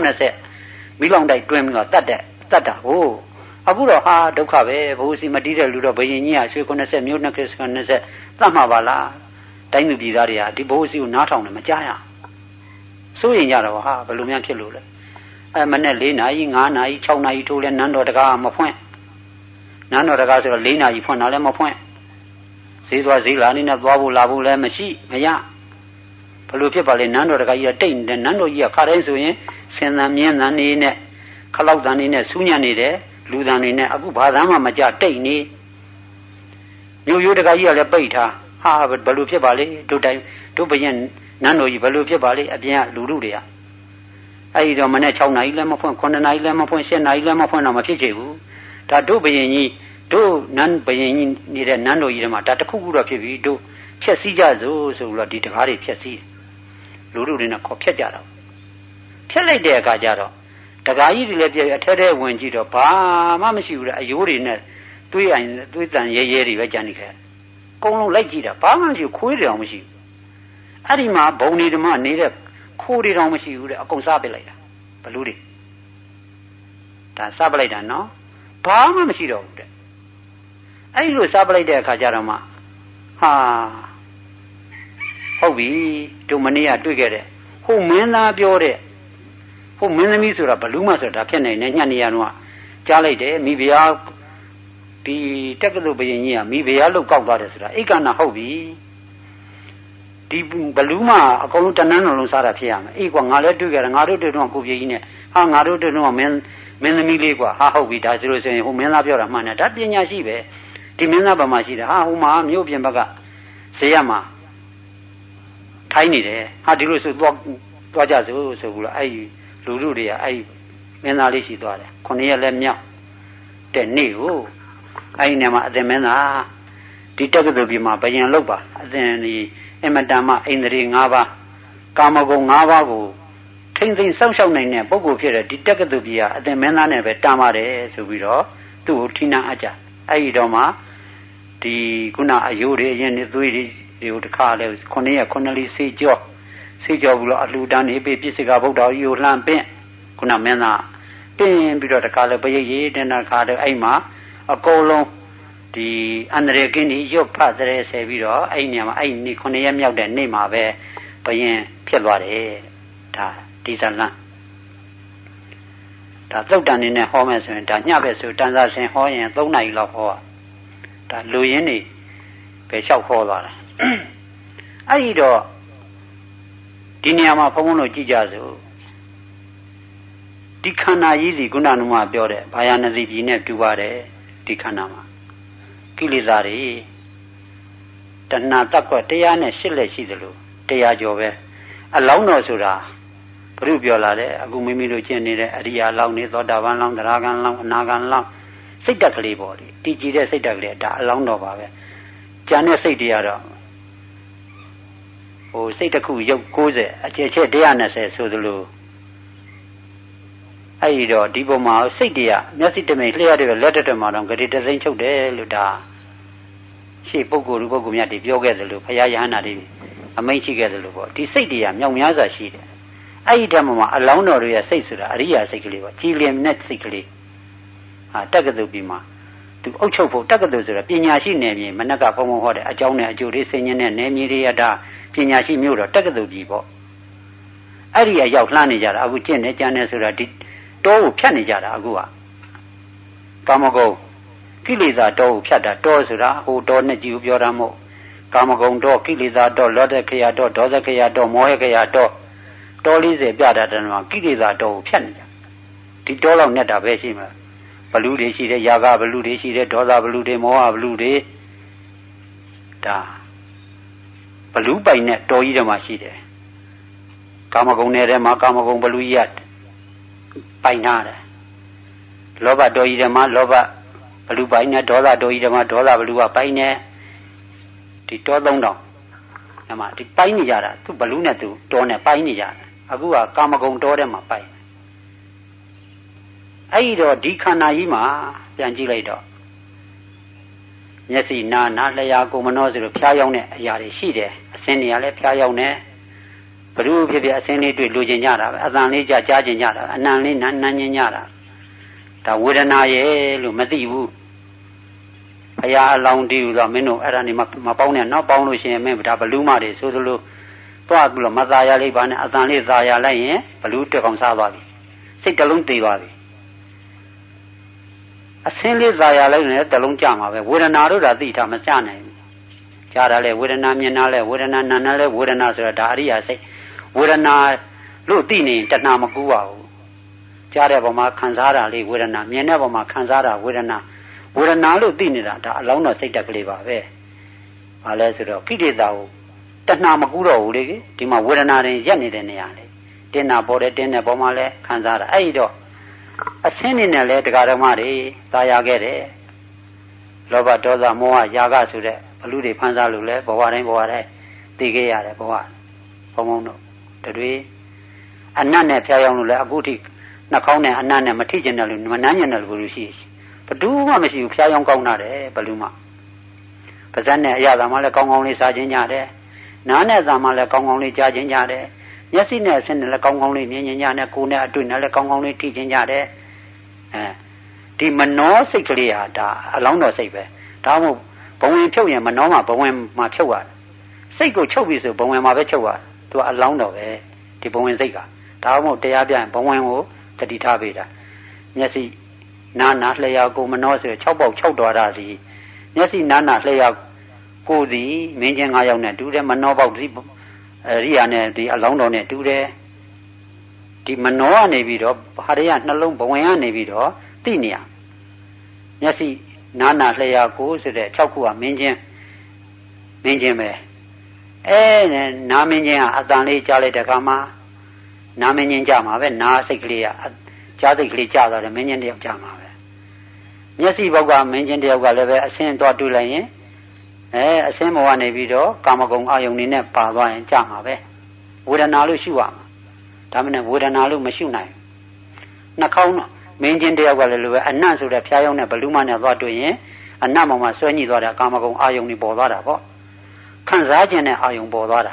90မိလောင်တိုက်တွင်းပြီးတော့တတ်တာဟိုအခုတော့ဟာဒုက္ခပဲဘိုးစီမတီးတဲ့လူတော့ဘယင်ကြီးကရွှေ90မျိုး90တတ်မှာပါလားတိုင်းသူပြည်သားတွေကဒီဘိုးစီကိုနားထောင်တယ်မကြားရစိုးရင်ကြတော့ဟာဘယ်လိုများဖြစ်လို့လဲမနဲ့4နာရီ5နာရီ6နာရီထိုးလဲနန်းတော်တကားမဖွင့်နန်းတော်တကားဆိုတော့4နာရီဖွင့်တာလည်းမဖွင့်ဈေးသွားဈေးလာနေနဲ့သွားဖို့လာဖို့လည်းမရှိမရဘယ်လိုဖြစ်ပါလဲနန်းတော်တကားကြီးကတိတ်နေတယ်နန်းတော်ကြီးကခါတိုင်းဆိုရင်ဆင်သံမြင်းသံနေနဲ့ခလောက်သံနေနဲ့စူးညံ့နေတယ်လူသံနေနဲ့အခုဘာသာမှမကြတိတ်နေမြို့ရိုးတကားကြီးကလည်းပိတ်ထားဟာဘယ်လိုဖြစ်ပါလဲတို့ဘယင်နန်းတော်ကြီးဘယ်လိုဖြစ်ပါလဲအပြင်ကလူလူတွေကအဲ့ဒီတော့မနေ့6နာရီလည်းမဖွင့်9နာရီလည်းမဖွင့်10နာရီလည်းမဖွင့်တော့မဖြစ်ချေဘူးဒါတို့ဘယင်ကြီးတို့နန်းဘယင်ကြီးနေတဲ့နန်းတော်ကြီးထဲမှာဒါတခုခုတော့ဖြစ်ပြီတို့ဖြက်စီးကြစို့ဆိုတော့ဒီတကားတွေဖြက်စီးလူလူတွေနဲ့ခေါ်ဖြက်ကြတော့ဖြက်လိုက်တဲ့အခါကျတော့တကားကြီးတွေလည်းပြည့်အထဲထဲဝင်ကြည့်တော့ဘာမှမရှိဘူးလေအယိုးတွေနဲ့တွေးတန်ရဲရဲတွေပဲကြံနေခဲ့အကုန်လုံးလိုက်ကြည့်တာဘာမှမရှိခွေးတွေအောင်မရှိဘူးအဲ့ဒီမှာဘုံနေဓမ္မနေတဲ့ခိုးတွေတောင်မရှိဘူးတဲ့အကုန်စားပစ်လိုက်တာဘလူးတွေဒါစားပလိုက်တာနော်ဘာမှမရှိတော့ဘူးတဲ့အဲ့လိုစားပလိုက်တဲ့အခါကျတော့မှဟာဟုတ်ပြီတို့မနေ့ကတွေ့ခဲ့တဲ့ဟိုမင်းသားပြောတဲ့ဟိုမင်းသမီးဆိုတာဘလူးမဆိုတာဖြစ်နေနေညနေရတော့ကြားလိုက်တယ်မိဖုရားဒီတက်ကလူဘယင်ကြီးကမိဖုရားလောက်ကောက်သွားတယ်ဆိုတာအိက္ခဏဟုတ်ပြီဒီဘလူးမအကုန်လုံးတနန်းလုံးစားတာဖြစ်ရမယ်အေးကွာငါလည်းတွေ့ကြတယ်ငါတို့တွေ့တော့ကိုပြေကြီးနဲ့ဟာငါတို့တွေ့တော့မင်းသမီးလေးကွာဟာဟုတ်ပြီဒါဆိုလို့ဆိုရင်ဟိုမင်းသားပြောတာမှန်တယ်ဒါပညာရှိပဲဒီမင်းသားဘာမှရှိတယ်ဟာဟိုမှာမြို့ပြင်ဘက်ကဇေယျမှာထိုင်းနေတယ်ဟာဒီလိုဆိုသွားကြစို့ဆိုပြီးတော့အဲ့လူလူတွေကအဲ့မင်းသားလေးရှိသွားတယ်9ရက်လည်းမြောက်တဲ့နေ့ကိုအဲ့ဒီနေမှာအသင်မင်းသားဒီတက္ကသိုလ်ပြည်မှာဘယင်လောက်ပါအသင်ဒီအမတန်မှအိန္ဒြေ5ပါးကာမဂုဏ်5ပါးကိုထိမ့်သိမ့်စောင့်ရှောက်နိုင်တဲ့ပုဂ္ဂိုလ်ဖြစ်တဲ့ဒီတက္ကသိုလ်ပြည်ကအသင်မင်းသားနဲ့ပဲတမ်းပါတယ်ဆိုပြီးတော့သူ့ကိုထိနာအပ်ကြအဲ့ဒီတော့မှဒီခုနအယိုးတွေအရင်သွေးတွေကိုတခါလဲ9ရက်9လီစေကြောပြီးတော့အလှူဒန်းနေပြီပြစ္ဆကဗုဒ္ဓကြီးကိုလှမ်းပင့်ခုနမင်းသားပင့်ပြီးတော့တခါလဲပရိတ်ရေးတဲ့ခါတော့အဲ့မှာအကုန်လုံးဒီအန္တရာယ်ကင်းကြီးရွတ်ဖတ်တဲ့ဆယ်ပြီးတော့အဲ့နေရာမှာအဲ့နေ့9ရက်မြောက်တဲ့နေ့မှာပဲဘယင်ဖြစ်သွားတယ်ဒါဒီဇလန်ဒါသုတ်တန်နေနဲ့ဟောမယ်ဆိုရင်ဒါညပဲဆိုတန်စာဆင်ဟောရင်3နာရီလောက်ဟောဒါလူရင်းနေပဲလျှောက်ဟောသွားတာအဲ့ဒီတော့ဒီနေရာမှာဘုန်းဘုန်းတို့ကြည့်ကြစို့ဒီခန္ဓာကြီးစီခုနကမှပြောတဲ့ဘာယာနစီပြည်နဲ့တူပါတယ်ဒီခန္ဓာမှာကိလေသာတွေတဏှာတက်ကွက်108လက်ရှိသလို100ကျော်ပဲအလောင်းတော်ဆိုတာဘုရုပြောလာတယ်အခုမိမိတို့ကျင့်နေတဲ့အရိယာလောင်းနေသောတာပန်လောင်းသရဂံလောင်းအနာဂံလောင်းစိတ်တက်ကလေးပေါ့လေတည်ကြည်တဲ့စိတ်တက်ကလေးဒါအလောင်းတော်ပါပဲကျန်တဲ့စိတ်တွေကတော့ဟိုစိတ်တစ်ခုရုပ်90အကျယ်ချက်120ဆိုသလိုအဲ့ဒီတော့ဒီပုံမှာစိတ်တွေကမျက်စိတမိန်လျှက်တွေလက်တက်မှာတော့ဂတိတသိန်းချုပ်တယ်လို့ဒါရှေ့ပုဂ္ဂိုလ်လူပုဂ္ဂိုလ်များတွေပြောခဲ့သလိုဘုရားယဟန္တာတွေအမိန့်ရှိခဲ့သလိုပေါ့ဒီစိတ်တွေကမြောက်များစွာရှိတယ်အဲ့ဒီဓမ္မမှာအလောင်းတော်တွေရဲ့စိတ်ဆိုတာအရိယာစိတ်ကလေးပေါ့ကြည်လင်တဲ့စိတ်ကလေးတက္ကသိုလ်ပြီးမှသူအုပ်ချုပ်ဖို့တက္ကသိုလ်ဆိုတာပညာရှိနယ်မြေမနက်ကဘုံဘုံဟောတဲ့အကြောင်းနဲ့အကျိုးတွေဆင်ញင်းတဲ့နယ်မြေတွေကဒါပညာရှိမျိုးတော့တက္ကသိုလ်ပြီးပေါ့အဲ့ဒီအရောက်လှမ်းနေကြတာအခုကျင့်နေကြံနေဆိုတာဒီတောကိုဖြတ်နေကြတာအခုကကာမဂုဏ်ကိလေသာတောကိုဖြတ်တာတောဆိုတာဟိုတောနဲ့ကြည့်ကိုပြောတာမဟုတ်ကာမဂုဏ်တောကိလေသာတောလောဒခယတောဒေါသခယတောမောဟခယတောတော40ပြတာတည်းမှာကိလေသာတောကိုဖြတ်နေကြဒီတောလောက်နဲ့တာပဲရှိမှာဘလူတွေရှိတယ်ယာကဘလူတွေရှိတယ်ဒေါသဘလူတွေမောဟဘလူတွေဒါဘလူပိုင်နဲ့တောကြီးတွေမှာရှိတယ်ကာမဂုဏ်နယ်ထဲမှာကာမဂုဏ်ဘလူကြီးရပိုင်နာတယ်လောဘတောကြီးတွေမှာလောဘဘလူပိုင်နဲ့ဒေါသတောကြီးတွေမှာဒေါသဘလူကပိုင်နဲ့ဒီတော3000အဲ့မှာဒီပိုင်နေကြတာသူဘလူနဲ့သူတောနဲ့ပိုင်နေကြတာအခုကကာမဂုဏ်တောထဲမှာပိုင်အဲ့ဒီတော့ဒီခန္ဓာကြီးမှာပြန်ကြည့်လိုက်တော့မျက်စိနားလျှာကိုယ်မနှောဆိုလို့ဖျားယောင်းတဲ့အရာတွေရှိတယ်အစင်းတွေကလည်းဖျားယောင်းတယ်ဘ누구ဖြစ်ဖြစ်အစင်းလေးတွေ့လိုချင်ကြတာပဲအတန်လေးကြားချင်ကြတာအနံလေးနမ်းချင်ကြတာဒါဝေဒနာရဲ့လို့မသိဘူးဘုရားအလောင်းတည်လို့တော့မင်းတို့အဲ့ဒါနေမပေါင်းနဲ့နောက်ပေါင်းလို့ရှိရင်မင်းဒါဘလူးမတွေဆိုသလိုသွားပြီးတော့မသားရလေးပါနဲ့အတန်လေးသားရလိုက်ရင်ဘလူးတက်ကောင်စားသွားပြီစိတ်တလုံးသေးသွားပြီအစင်းလေးသားရလိုက်ရင်တလုံးကြမှာပဲဝေဒနာတို့ဒါသိတာမစနိုင်ဘူးကြားတာလဲဝေဒနာမြင်တာလဲဝေဒနာနာနာလဲဝေဒနာဆိုတာဒါအရိယာစိတ်ဝေဒနာလို့သိနေတဏှာမကူပါဘူးကြားတဲ့ပုံမှာခံစားတာလေးဝေဒနာမြင်တဲ့ပုံမှာခံစားတာဝေဒနာလို့သိနေတာဒါအလောင်းတော်စိတ်တက်ကလေးပါပဲဘာလဲဆိုတော့ကိလေသာကိုတဏှာမကူတော့ဘူးလေဒီမှာဝေဒနာတွေရက်နေတဲ့နေရာလေတင်းနာပေါ်တယ်တင်းတဲ့ပုံမှာလဲခံစားတာအဲ့ဒီတော့အဆင်းနေနဲ့လဲတရားဓမ္မတွေသာယာခဲ့တယ်လောဘဒေါသမောဟယာကဆိုတဲ့ဘလူတွေဖန်ဆားလို့လဲဘဝတိုင်းသိခဲ့ရတယ်ဘဝဘုံဘုံတို့တွေအနတ်နဲ့ဖျားယောင်းလို့လဲအခုထိနှာခေါင်းနဲ့အနတ်နဲ့မထိကျင်တယ်လို့မနှမ်းကျင်တယ်လို့လို့ရှိဘယ်သူမှမရှိဘူးဖျားယောင်းကောင်းတာတယ်ဘလူမှပါဇက်နဲ့အရသာမှလည်းကောင်းကောင်းလေးစားခြင်းကြတယ်နားနဲ့သာမှလည်းကောင်းကောင်းလေးကြားခြင်းကြတယ်မျက်စိနဲ့အဆင်းနဲ့လည်းကောင်းကောင်းလေးမြင်ခြင်းကြတယ်ကိုယ်နဲ့အတွေ့နဲ့လည်းကောင်းကောင်းလေးထိခြင်းကြတယ်ဒီမနောစိတ်ကလေးဟာဒါအလောင်းတော်စိတ်ပဲဒါမှမဟုတ်ဘဝင်ဖြုတ်ရင်မနောမှာဘဝင်မှာဖြုတ်ရတယ်စိတ်ကိုချုပ်ပြီဆိုဘဝင်မှာပဲချုပ်ရတယ်သူကအလောင်းတော်ပဲဒီဘဝင်စိတ်ကဒါမှမဟုတ်တရားပြရင်ဘဝင်ကိုတတိထားပေးတာမျက်စိနာနာလျှာကိုမနှောဆို6ပေါက်6တော်တာစီမျက်စိနာနာလျှာကိုစီမင်းချင်း9ယောက်နဲ့တူတယ်မနှောပေါက်ဒီရိယာနဲ့ဒီအလောင်းတော်နဲ့တူတယ်ဒီမနှောကနေပြီးတော့ဘာတွေကနှလုံးဘဝင်ကနေပြီးတော့သိနေရမျက်စိနာနာလျှာကိုဆိုတဲ့6ခုကမင်းချင်းပဲနာမင်းချင်းကအတန်လေးကြားလိုက်တဲ့အခါမှာနာမင်းချင်းကြမှာပဲနာစိတ်ကလေးကကြားစိတ်ကလေးကြားသွားတယ်မင်းချင်းတယောက်ကြမှာပဲမျက်စိဘောက်ကမင်းချင်းတယောက်ကလည်းပဲအဆင်းသွားတွေ့လိုက်ရင်အဆင်းဘဝနေပြီးတော့ကာမဂုဏ်အာယုန်နေနဲ့ပါသွားရင်ကြမှာပဲဝေဒနာလို့ရှုရမှာဒါမှမဟုတ်ဝေဒနာလို့မရှုနိုင်နှာခေါင်းမင်းချင်းတယောက်ကလည်းလိုပဲအနတ်ဆိုတဲ့ဖျားယောင်းနဲ့ဘလူးမနဲ့သွားတွေ့ရင်အနတ်ပေါ်မှာဆွဲညှိသွားတဲ့ကာမဂုဏ်အာယုန်တွေပေါ်သွားတာပေါ့ခံစားခြင်းနဲ့အာယုံပေါ်သွားတာ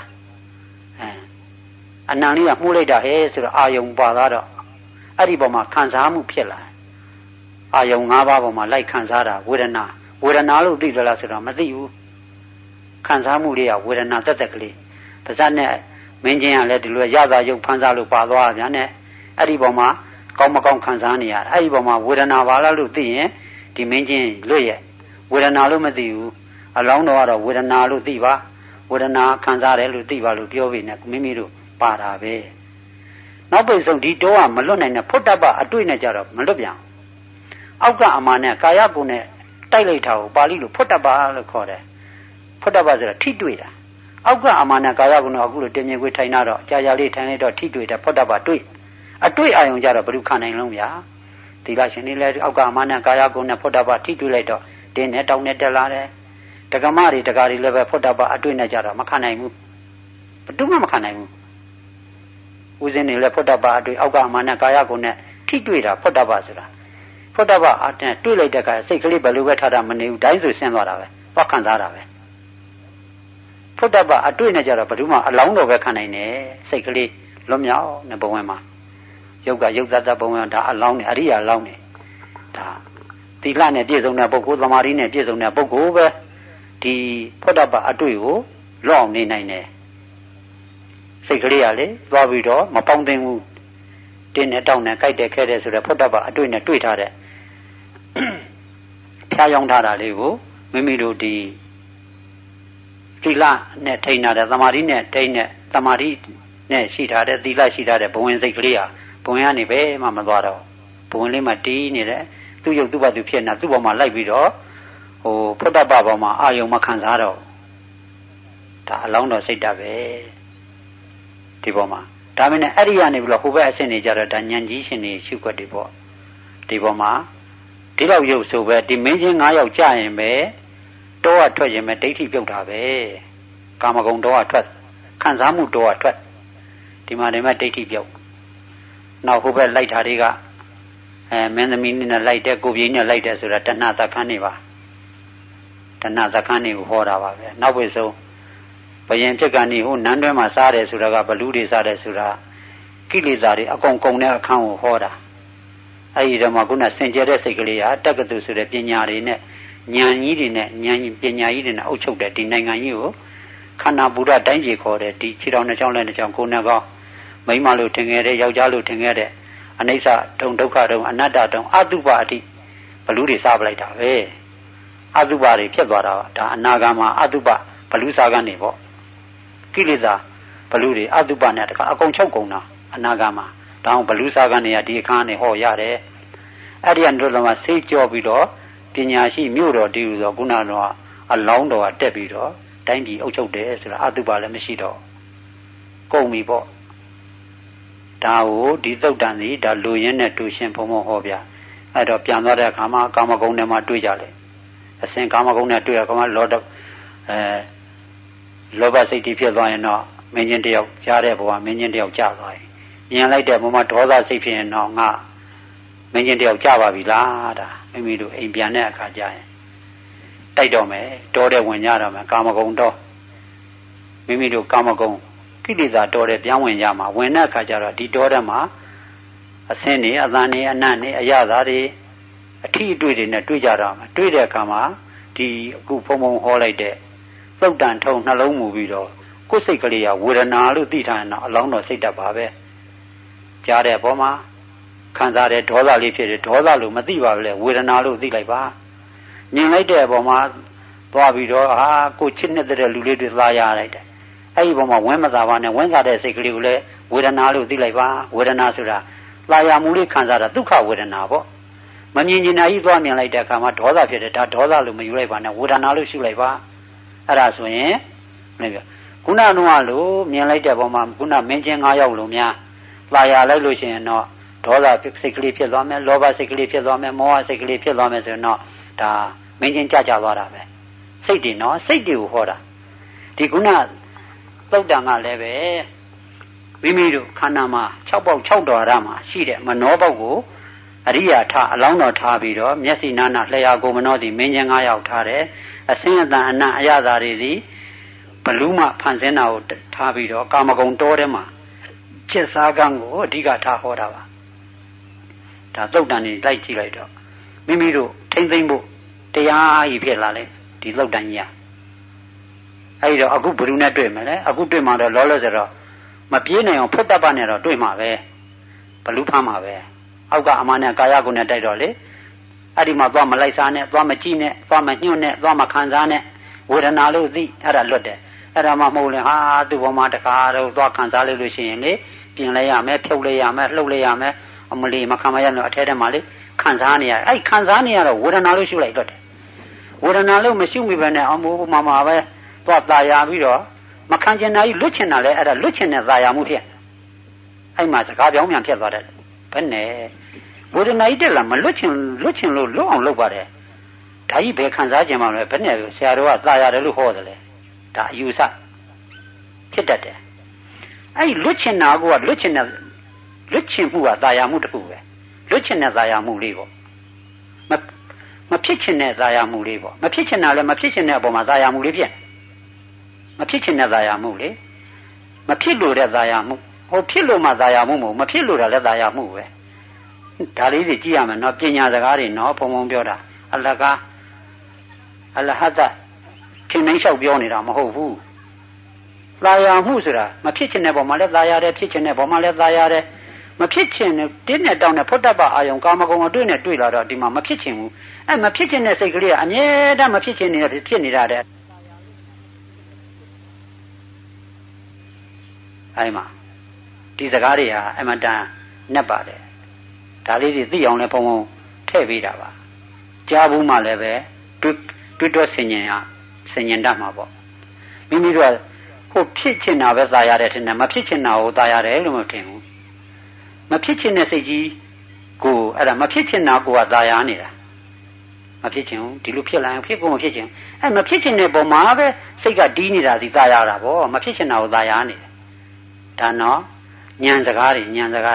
အနံလေးကမှုလိုက်တာဟဲ့ဆိုတော့အာယုံပါသွားတော့အဲ့ဒီပေါ်မှာခံစားမှုဖြစ်လာအာယုံ၅ပါးပေါ်မှာလိုက်ခံစားတာဝေဒနာလို့သိသလားဆိုတော့မသိဘူးခံစားမှုတွေကဝေဒနာတက်တက်ကလေးပါးစပ်နဲ့မင်းချင်းကလည်းဒီလိုရတာရုပ်ဖန်စားလို့ပါသွားတာဗျာနဲ့အဲ့ဒီပေါ်မှာကောင်းမကောင်းခံစားနေရအဲ့ဒီပေါ်မှာဝေဒနာပါလားလို့သိရင်ဒီမင်းချင်းလွတ်ရဲ့ဝေဒနာလို့မသိဘူးအလောင်းတော်ကတော့ဝေဒနာလို့သိပါဝေဒနာခံစားတယ်လို့သိပါလို့ပြောပြီးနေမိမိတို့ပါတာပဲနောက်ပိတ်ဆုံးဒီတော့ကမလွတ်နိုင်တဲ့ဖုတ္တပအတွေ့နဲ့ကြတော့မလွတ်ပြန်အောက်ကအမာနဲ့ကာယကုနဲ့တိုက်လိုက်တာကိုပါဠိလိုဖုတ္တပလို့ခေါ်တယ်ဖုတ္တပဆိုတာထိတွေ့တာအောက်ကအမာနဲ့ကာယကုနဲ့အခုလိုတင်မြင်ခွေထိုင်တော့ကြာကြာလေးထိုင်လိုက်တော့ထိတွေ့တယ်ဖုတ္တပတွေ့အတွေ့အာယုံကြတော့ဘယ်သူခံနိုင်လုံးဗျာသီလရှင်တွေလည်းအောက်ကအမာနဲ့ကာယကုနဲ့ဖုတ္တပထိတွေ့လိုက်တော့တင်းနဲ့တောင်းနဲ့တက်လာတယ်တက္ကမတွေတက္ကရီလည်းပဲဖုတ္တပအတွေ့နဲ့ကြတော့မခံနိုင်ဘူးဘယ်သူမှမခံနိုင်ဘူးဦးဇင်းတွေလည်းဖုတ္တပအတွေ့အောက်ကအမာနဲ့ကာယကုနဲ့ထိတွေ့တာဖုတ္တပဆိုတာဖုတ္တပအတဲ့တွေ့လိုက်တဲ့အခါစိတ်ကလေးဘယ်လိုပဲထားတာမနေဘူးတိုင်းဆိုဆင်းသွားတာပဲသွားခံစားတာပဲဖုတ္တပအတွေ့နဲ့ကြတော့ဘယ်သူမှအလောင်းတော်ပဲခံနိုင်တယ်စိတ်ကလေးလွတ်မြောက်တဲ့ဘဝမှာယုတ်ကယုတ်တတ်ဘဝဒါအလောင်းနဲ့အရိယာလောင်းနဲ့ဒါသီလနဲ့ပြည့်စုံတဲ့ပုဂ္ဂိုလ်သမာဓိနဲ့ပြည့်စုံတဲ့ပုဂ္ဂိုလ်ပဲဒီဖုဒ္ဓဘာအတွေ့ကိုလွတ်အောင်နေနိုင်တယ်စိတ်ကလေးကလေသွားပြီးတော့မပေါင်းသိဘူးတင်းနဲ့တောင်းနဲ့ကြိုက်တယ်ခဲတယ်ဆိုတော့ဖုဒ္ဓဘာအတွေ့နဲ့တွေ့ထားတဲ့ဖျားယောင်းထားတာလေးကိုမိမိတို့ဒီသီလနဲ့ထိန်းထားတဲ့သမာဓိနဲ့ထိန်းတဲ့သမာဓိနဲ့ရှိထားတဲ့သီလရှိထားတဲ့ဘဝင်စိတ်ကလေးဟာဘဝင်ကနေပဲမှမသွားတော့ဘဝင်လေးမှတီးနေတယ်သူ့ရုပ်သူ့ဘသူဖြစ်နေသူ့ဘောမှာလိုက်ပြီးတော့ဟိုဖုဒ္ဓဘာဘောမှာအာယုံမခံစားတော့ဒါအလောင်းတော်စိတ်ဓာတ်ပဲဒီဘောမှာဒါမင်းနဲ့အဲ့ဒီကနေပြီးတော့ဟိုဘက်အဆင့်နေကြတော့ဒါဉာဏ်ကြီးရှင်နေရှုွက်တွေပေါ့ဒီဘောမှာဒီလောက်ရုပ်ဆိုပဲဒီမင်းချင်း9ယောက်ကြာရင်ပဲတောကထွက်ရင်ပဲဒိဋ္ဌိပြုတ်တာပဲကာမဂုဏ်တောကထွက်ခံစားမှုတောကထွက်ဒီမှာနေမဲ့ဒိဋ္ဌိပြုတ်နောက်ဟိုဘက်လိုက်တာတွေကမင်းသမီးနဲ့လိုက်တဲ့ကိုပြင်းနဲ့လိုက်တဲ့ဆိုတာတဏှာသက္ကန်းနေပါတဏှာသက္ကန်းနေကိုဟောတာပါပဲနောက်ပဲဆုံးဘယင်ဖြစ်ကနေဟိုနန်းတွဲမှာစားတယ်ဆိုတာကဘလူတွေစားတယ်ဆိုတာကိလေသာတွေအကုန်ကုန်တဲ့အခန်းကိုဟောတာအဲ့ဒီတော့မှခုနစင်ကြယ်တဲ့စိတ်ကလေးဟာတက္ကသိုလ်ဆိုတဲ့ပညာတွေနဲ့ဉာဏ်ကြီးတွေနဲ့ဉာဏ်ပညာကြီးတွေနဲ့အုပ်ချုပ်တဲ့ဒီနိုင်ငံကြီးကိုခန္ဓာဗုဒ္ဓတိုင်းကြီးခေါ်တဲ့ဒီခြေတော်နှစ်ချောင်းနဲ့နှစ်ချောင်းကိုယ်နဲ့ကောင်းမိန်းမလို့ထင်ခဲ့တဲ့ယောက်ျားလို့ထင်ခဲ့တဲ့အနိစ္စတုံဒုက္ခတုံအနတ္တတုံအတုပအတိဘလူတွေစားပလိုက်တာပဲအတုပတွေဖြစ်သွားတာဒါအနာဂတ်မှာအတုပဘလူစားကနေပေါ့ကိလေသာဘလူတွေအတုပနဲ့တခါအကုန်ချုပ်ကုန်တာအနာဂတ်မှာတောင်းဘလူစားကနေဒီအခါနဲ့ဟောရတယ်အဲ့ဒီကတော့မှစိတ်ကြောပြီးတော့ပညာရှိမြို့တော်တည်ဆိုခုနကတော့အလောင်းတော်ကတက်ပြီးတော့တိုင်းပြည်အုပ်ချုပ်တယ်ဆိုတာအတုပလည်းမရှိတော့ကုန်ပြီပေါ့ဒါကိုဒီသုတ်တန်စီဒါလူရင်းနဲ့တူရှင်ဘုံဘုံဟောပြအဲ့တော့ပြန်သွားတဲ့အခါမှာကာမဂုဏ်နဲ့မှတွေ့ကြလေအစဉ်ကာမဂုဏ်နဲ့တွေ့ရကမှလောဘစိတ်တိဖြစ်သွားရင်တော့မင်းချင်းတယောက်ကြားတဲ့ဘဝမင်းချင်းတယောက်ကြာသွားရင်မြင်လိုက်တဲ့ဘုံမှာဒေါသစိတ်ဖြစ်ရင်တော့ငါမင်းချင်းတယောက်ကြာပါပြီလားဒါမိမိတို့အိမ်ပြန်တဲ့အခါကျရင်တိုက်တော့မယ်တောတဲ့ဝင်ကြတော့မယ်ကာမဂုဏ်တော့မိမိတို့ကာမဂုဏ်ကိလေသာတော်တဲ့ပြန်ဝင်ကြမှာဝင်တဲ့အခါကျတော့ဒီတော်တဲ့မှာအဆင်းနေအသံနေအနတ်နေအရသာတွေအထီးအတွေ့တွေနဲ့တွေ့ကြတော့မှာတွေ့တဲ့အခါမှာဒီအခုဖုံဖုံဟောလိုက်တဲ့သုတ်တန်ထုံနှလုံးမူပြီးတော့ကိုယ်စိတ်ကလေးကဝေဒနာလို့သိထားရင်တော့အလောင်းတော်စိတ်တတ်ပါပဲကြားတဲ့ဘောမှာခံစားတဲ့ဒေါသလေးဖြစ်တယ်ဒေါသလို့မသိပါဘူးလေဝေဒနာလို့သိလိုက်ပါမြင်လိုက်တဲ့ဘောမှာသွားပြီးတော့ဟာကိုချစ်နေတဲ့လူလေးတွေသာရလိုက်တယ်အဲ့ဒီဘောမှာဝမ်းမသာပါနဲ့ဝမ်းသာတဲ့စိတ်ကလေးကိုလည်းဝေဒနာလို့သိလိုက်ပါဝေဒနာဆိုတာသာယာမှုလေးခံစားတာဒုက္ခဝေဒနာပေါ့မမြင်ကျင်နာကြီးသွားမြင်လိုက်တဲ့အခါမှာဒေါသဖြစ်တယ်ဒါဒေါသလို့မယူလိုက်ပါနဲ့ဝေဒနာလို့ရှုလိုက်ပါအဲ့ဒါဆိုရင်ခုနကလို့မြင်လိုက်တဲ့ဘောမှာခုနမင်းချင်း9ယောက်လို့များသာယာလိုက်လို့ရှိရင်တော့ဒေါသစိတ်ကလေးဖြစ်သွားမယ်လောဘစိတ်ကလေးဖြစ်သွားမယ်မောဟစိတ်ကလေးဖြစ်သွားမယ်ဆိုရင်တော့ဒါမင်းချင်းကြကြသွားတာပဲစိတ်တွေနော်စိတ်တွေကိုဟောတာဒီခုနသုတ်တန်ကလည်းပဲမိမိတို့ခန္ဓာမှာ6ပေါက်6တော်ရမှာရှိတဲ့မနောပေါက်ကိုအရိယာထအလောင်းတော်ထားပြီးတော့မျက်စိနာနာလျှာကိုမနောသည်မင်းချင်း9ယောက်ထားတယ်အစင်းအတန်အနံ့အရသာတွေစီဘလူးမှဖန်ဆင်းတာကိုထားပြီးတော့ကာမဂုဏ်တောထဲမှာကျက်စားကံကိုအဓိကထားဟောတာပါဒါသုတ်တန်ကြီးလိုက်ကြည့်လိုက်တော့မိမိတို့ထိမ့်သိမ့်ဖို့တရားကြီးဖြစ်လာလေဒီသုတ်တန်ကြီးအဲဒီတော့အခုဘယ်သူနဲ့တွေ့မလဲအခုတွေ့မှတော့လောလောဆယ်တော့မပြေးနိုင်အောင်ဖုတ်တပတ်နဲ့တော့တွေ့မှာပဲဘလူးဖမ်းမှာပဲအောက်ကအမနဲ့ကာယကုနဲ့တိုက်တော့လေအဲ့ဒီမှာသွားမလိုက်စားနဲ့သွားမကြည့်နဲ့သွားမညှို့နဲ့သွားမခံစားနဲ့ဝေဒနာလို့သိအဲ့ဒါလွတ်တယ်အဲ့ဒါမှမဟုတ်လေဟာသူ့ဘောမှာတခါတော့သွားခံစားလိုက်လို့ရှိရင်လေပြင်လိုက်ရမယ်ဖြုတ်လိုက်ရမယ်လှုပ်လိုက်ရမယ်အမလီမခံမရလို့အထဲထဲမှာလေခံစားနေရအဲ့ခံစားနေရတော့ဝေဒနာလို့ရှုလိုက်လွတ်တယ်ဝေဒနာလို့မရှုမိဘနဲ့အမိုးမှာမှာပဲသွားตายာပြီးတော့မခံကျင်တာကြီးလွတ်ချင်တာလေအဲ့ဒါလွတ်ချင်တဲ့ตายာမှုဖြစ်အဲ့မှာစကားပြောင်းပြန်ဖြစ်သွားတယ်ဘယ်နဲ့ဝေဒနာကြီးတက်လာမလွတ်ချင်လို့လွတ်အောင်လုပ်ပါတယ်ဒါကြီးဘယ်ခံစားကြမှာလဲဘယ်နဲ့ဆရာတော်ကตายရတယ်လို့ဟောတယ်လေဒါအယူဆဖြစ်တတ်တယ်အဲ့လွတ်ချင်တာကလွတ်ချင်မှုကตายာမှုတစ်ခုပဲလွတ်ချင်တဲ့ตายာမှုလေးပေါ့မဖြစ်ချင်တဲ့ตายာမှုလေးပေါ့မဖြစ်ချင်တာလည်းမဖြစ်ချင်တဲ့အပေါ်မှာตายာမှုလေးဖြစ်မဖြစ်ချင်တဲ့ตายာမှုလေမဖြစ်လို့တဲ့ตายာမှုဟဟိုဖြစ်လို့မှသာယာမှုမဟုတ်မဖြစ်လို့တာလည်းသာယာမှုပဲဒါလေးတွေကြည့်ရမယ်နော်ပညာစကားတွေနော်ဘုံဘုံပြောတာအလကားအလဟတခင်မင်းလျှောက်ပြောနေတာမဟုတ်ဘူးသာယာမှုဆိုတာမဖြစ်ချင်တဲ့ပုံမှာလည်းသာယာတယ်ဖြစ်ချင်တဲ့ပုံမှာလည်းသာယာတယ်မဖြစ်ချင်တဲ့တင်းနဲ့တောင်းတဲ့ဖုတ်တပအာယုံကာမဂုဏ်အတွေ့နဲ့တွေ့လာတော့ဒီမှာမဖြစ်ချင်ဘူးအဲမဖြစ်ချင်တဲ့စိတ်ကလေးကအမြဲတမ်းမဖြစ်ချင်နေတဲ့ဖြစ်နေရတဲ့အဲဒီမှာဒီစကားတွေဟာအမှန်တန်နှက်ပါတယ်ဒါလေးတွေသိအောင်လည်းဘုံဘုံထည့်ပေးတာပါကြားဘူးမှလည်းပဲတွေ့ဆင်ញင်တတ်မှာပေါ့မိမိတို့ဟိုဖြစ်ချင်တာပဲသာရတယ်ထင်တယ်မဖြစ်ချင်တာကိုသာရတယ်လို့မထင်ဘူးမဖြစ်ချင်တဲ့စိတ်ကြီးကိုအဲ့ဒါမဖြစ်ချင်တာကိုကသာယာနေတာမဖြစ်ချင်ဘူးဒီလိုဖြစ်လာရင်ဖြစ်ကုန်မဖြစ်ချင်အဲမဖြစ်ချင်တဲ့ပုံမှာပဲစိတ်ကတီးနေတာစီသာယာတာပေါ့မဖြစ်ချင်တာကိုသာယာနေတယ်ဒါနော်ဉာဏ်စကားတွေ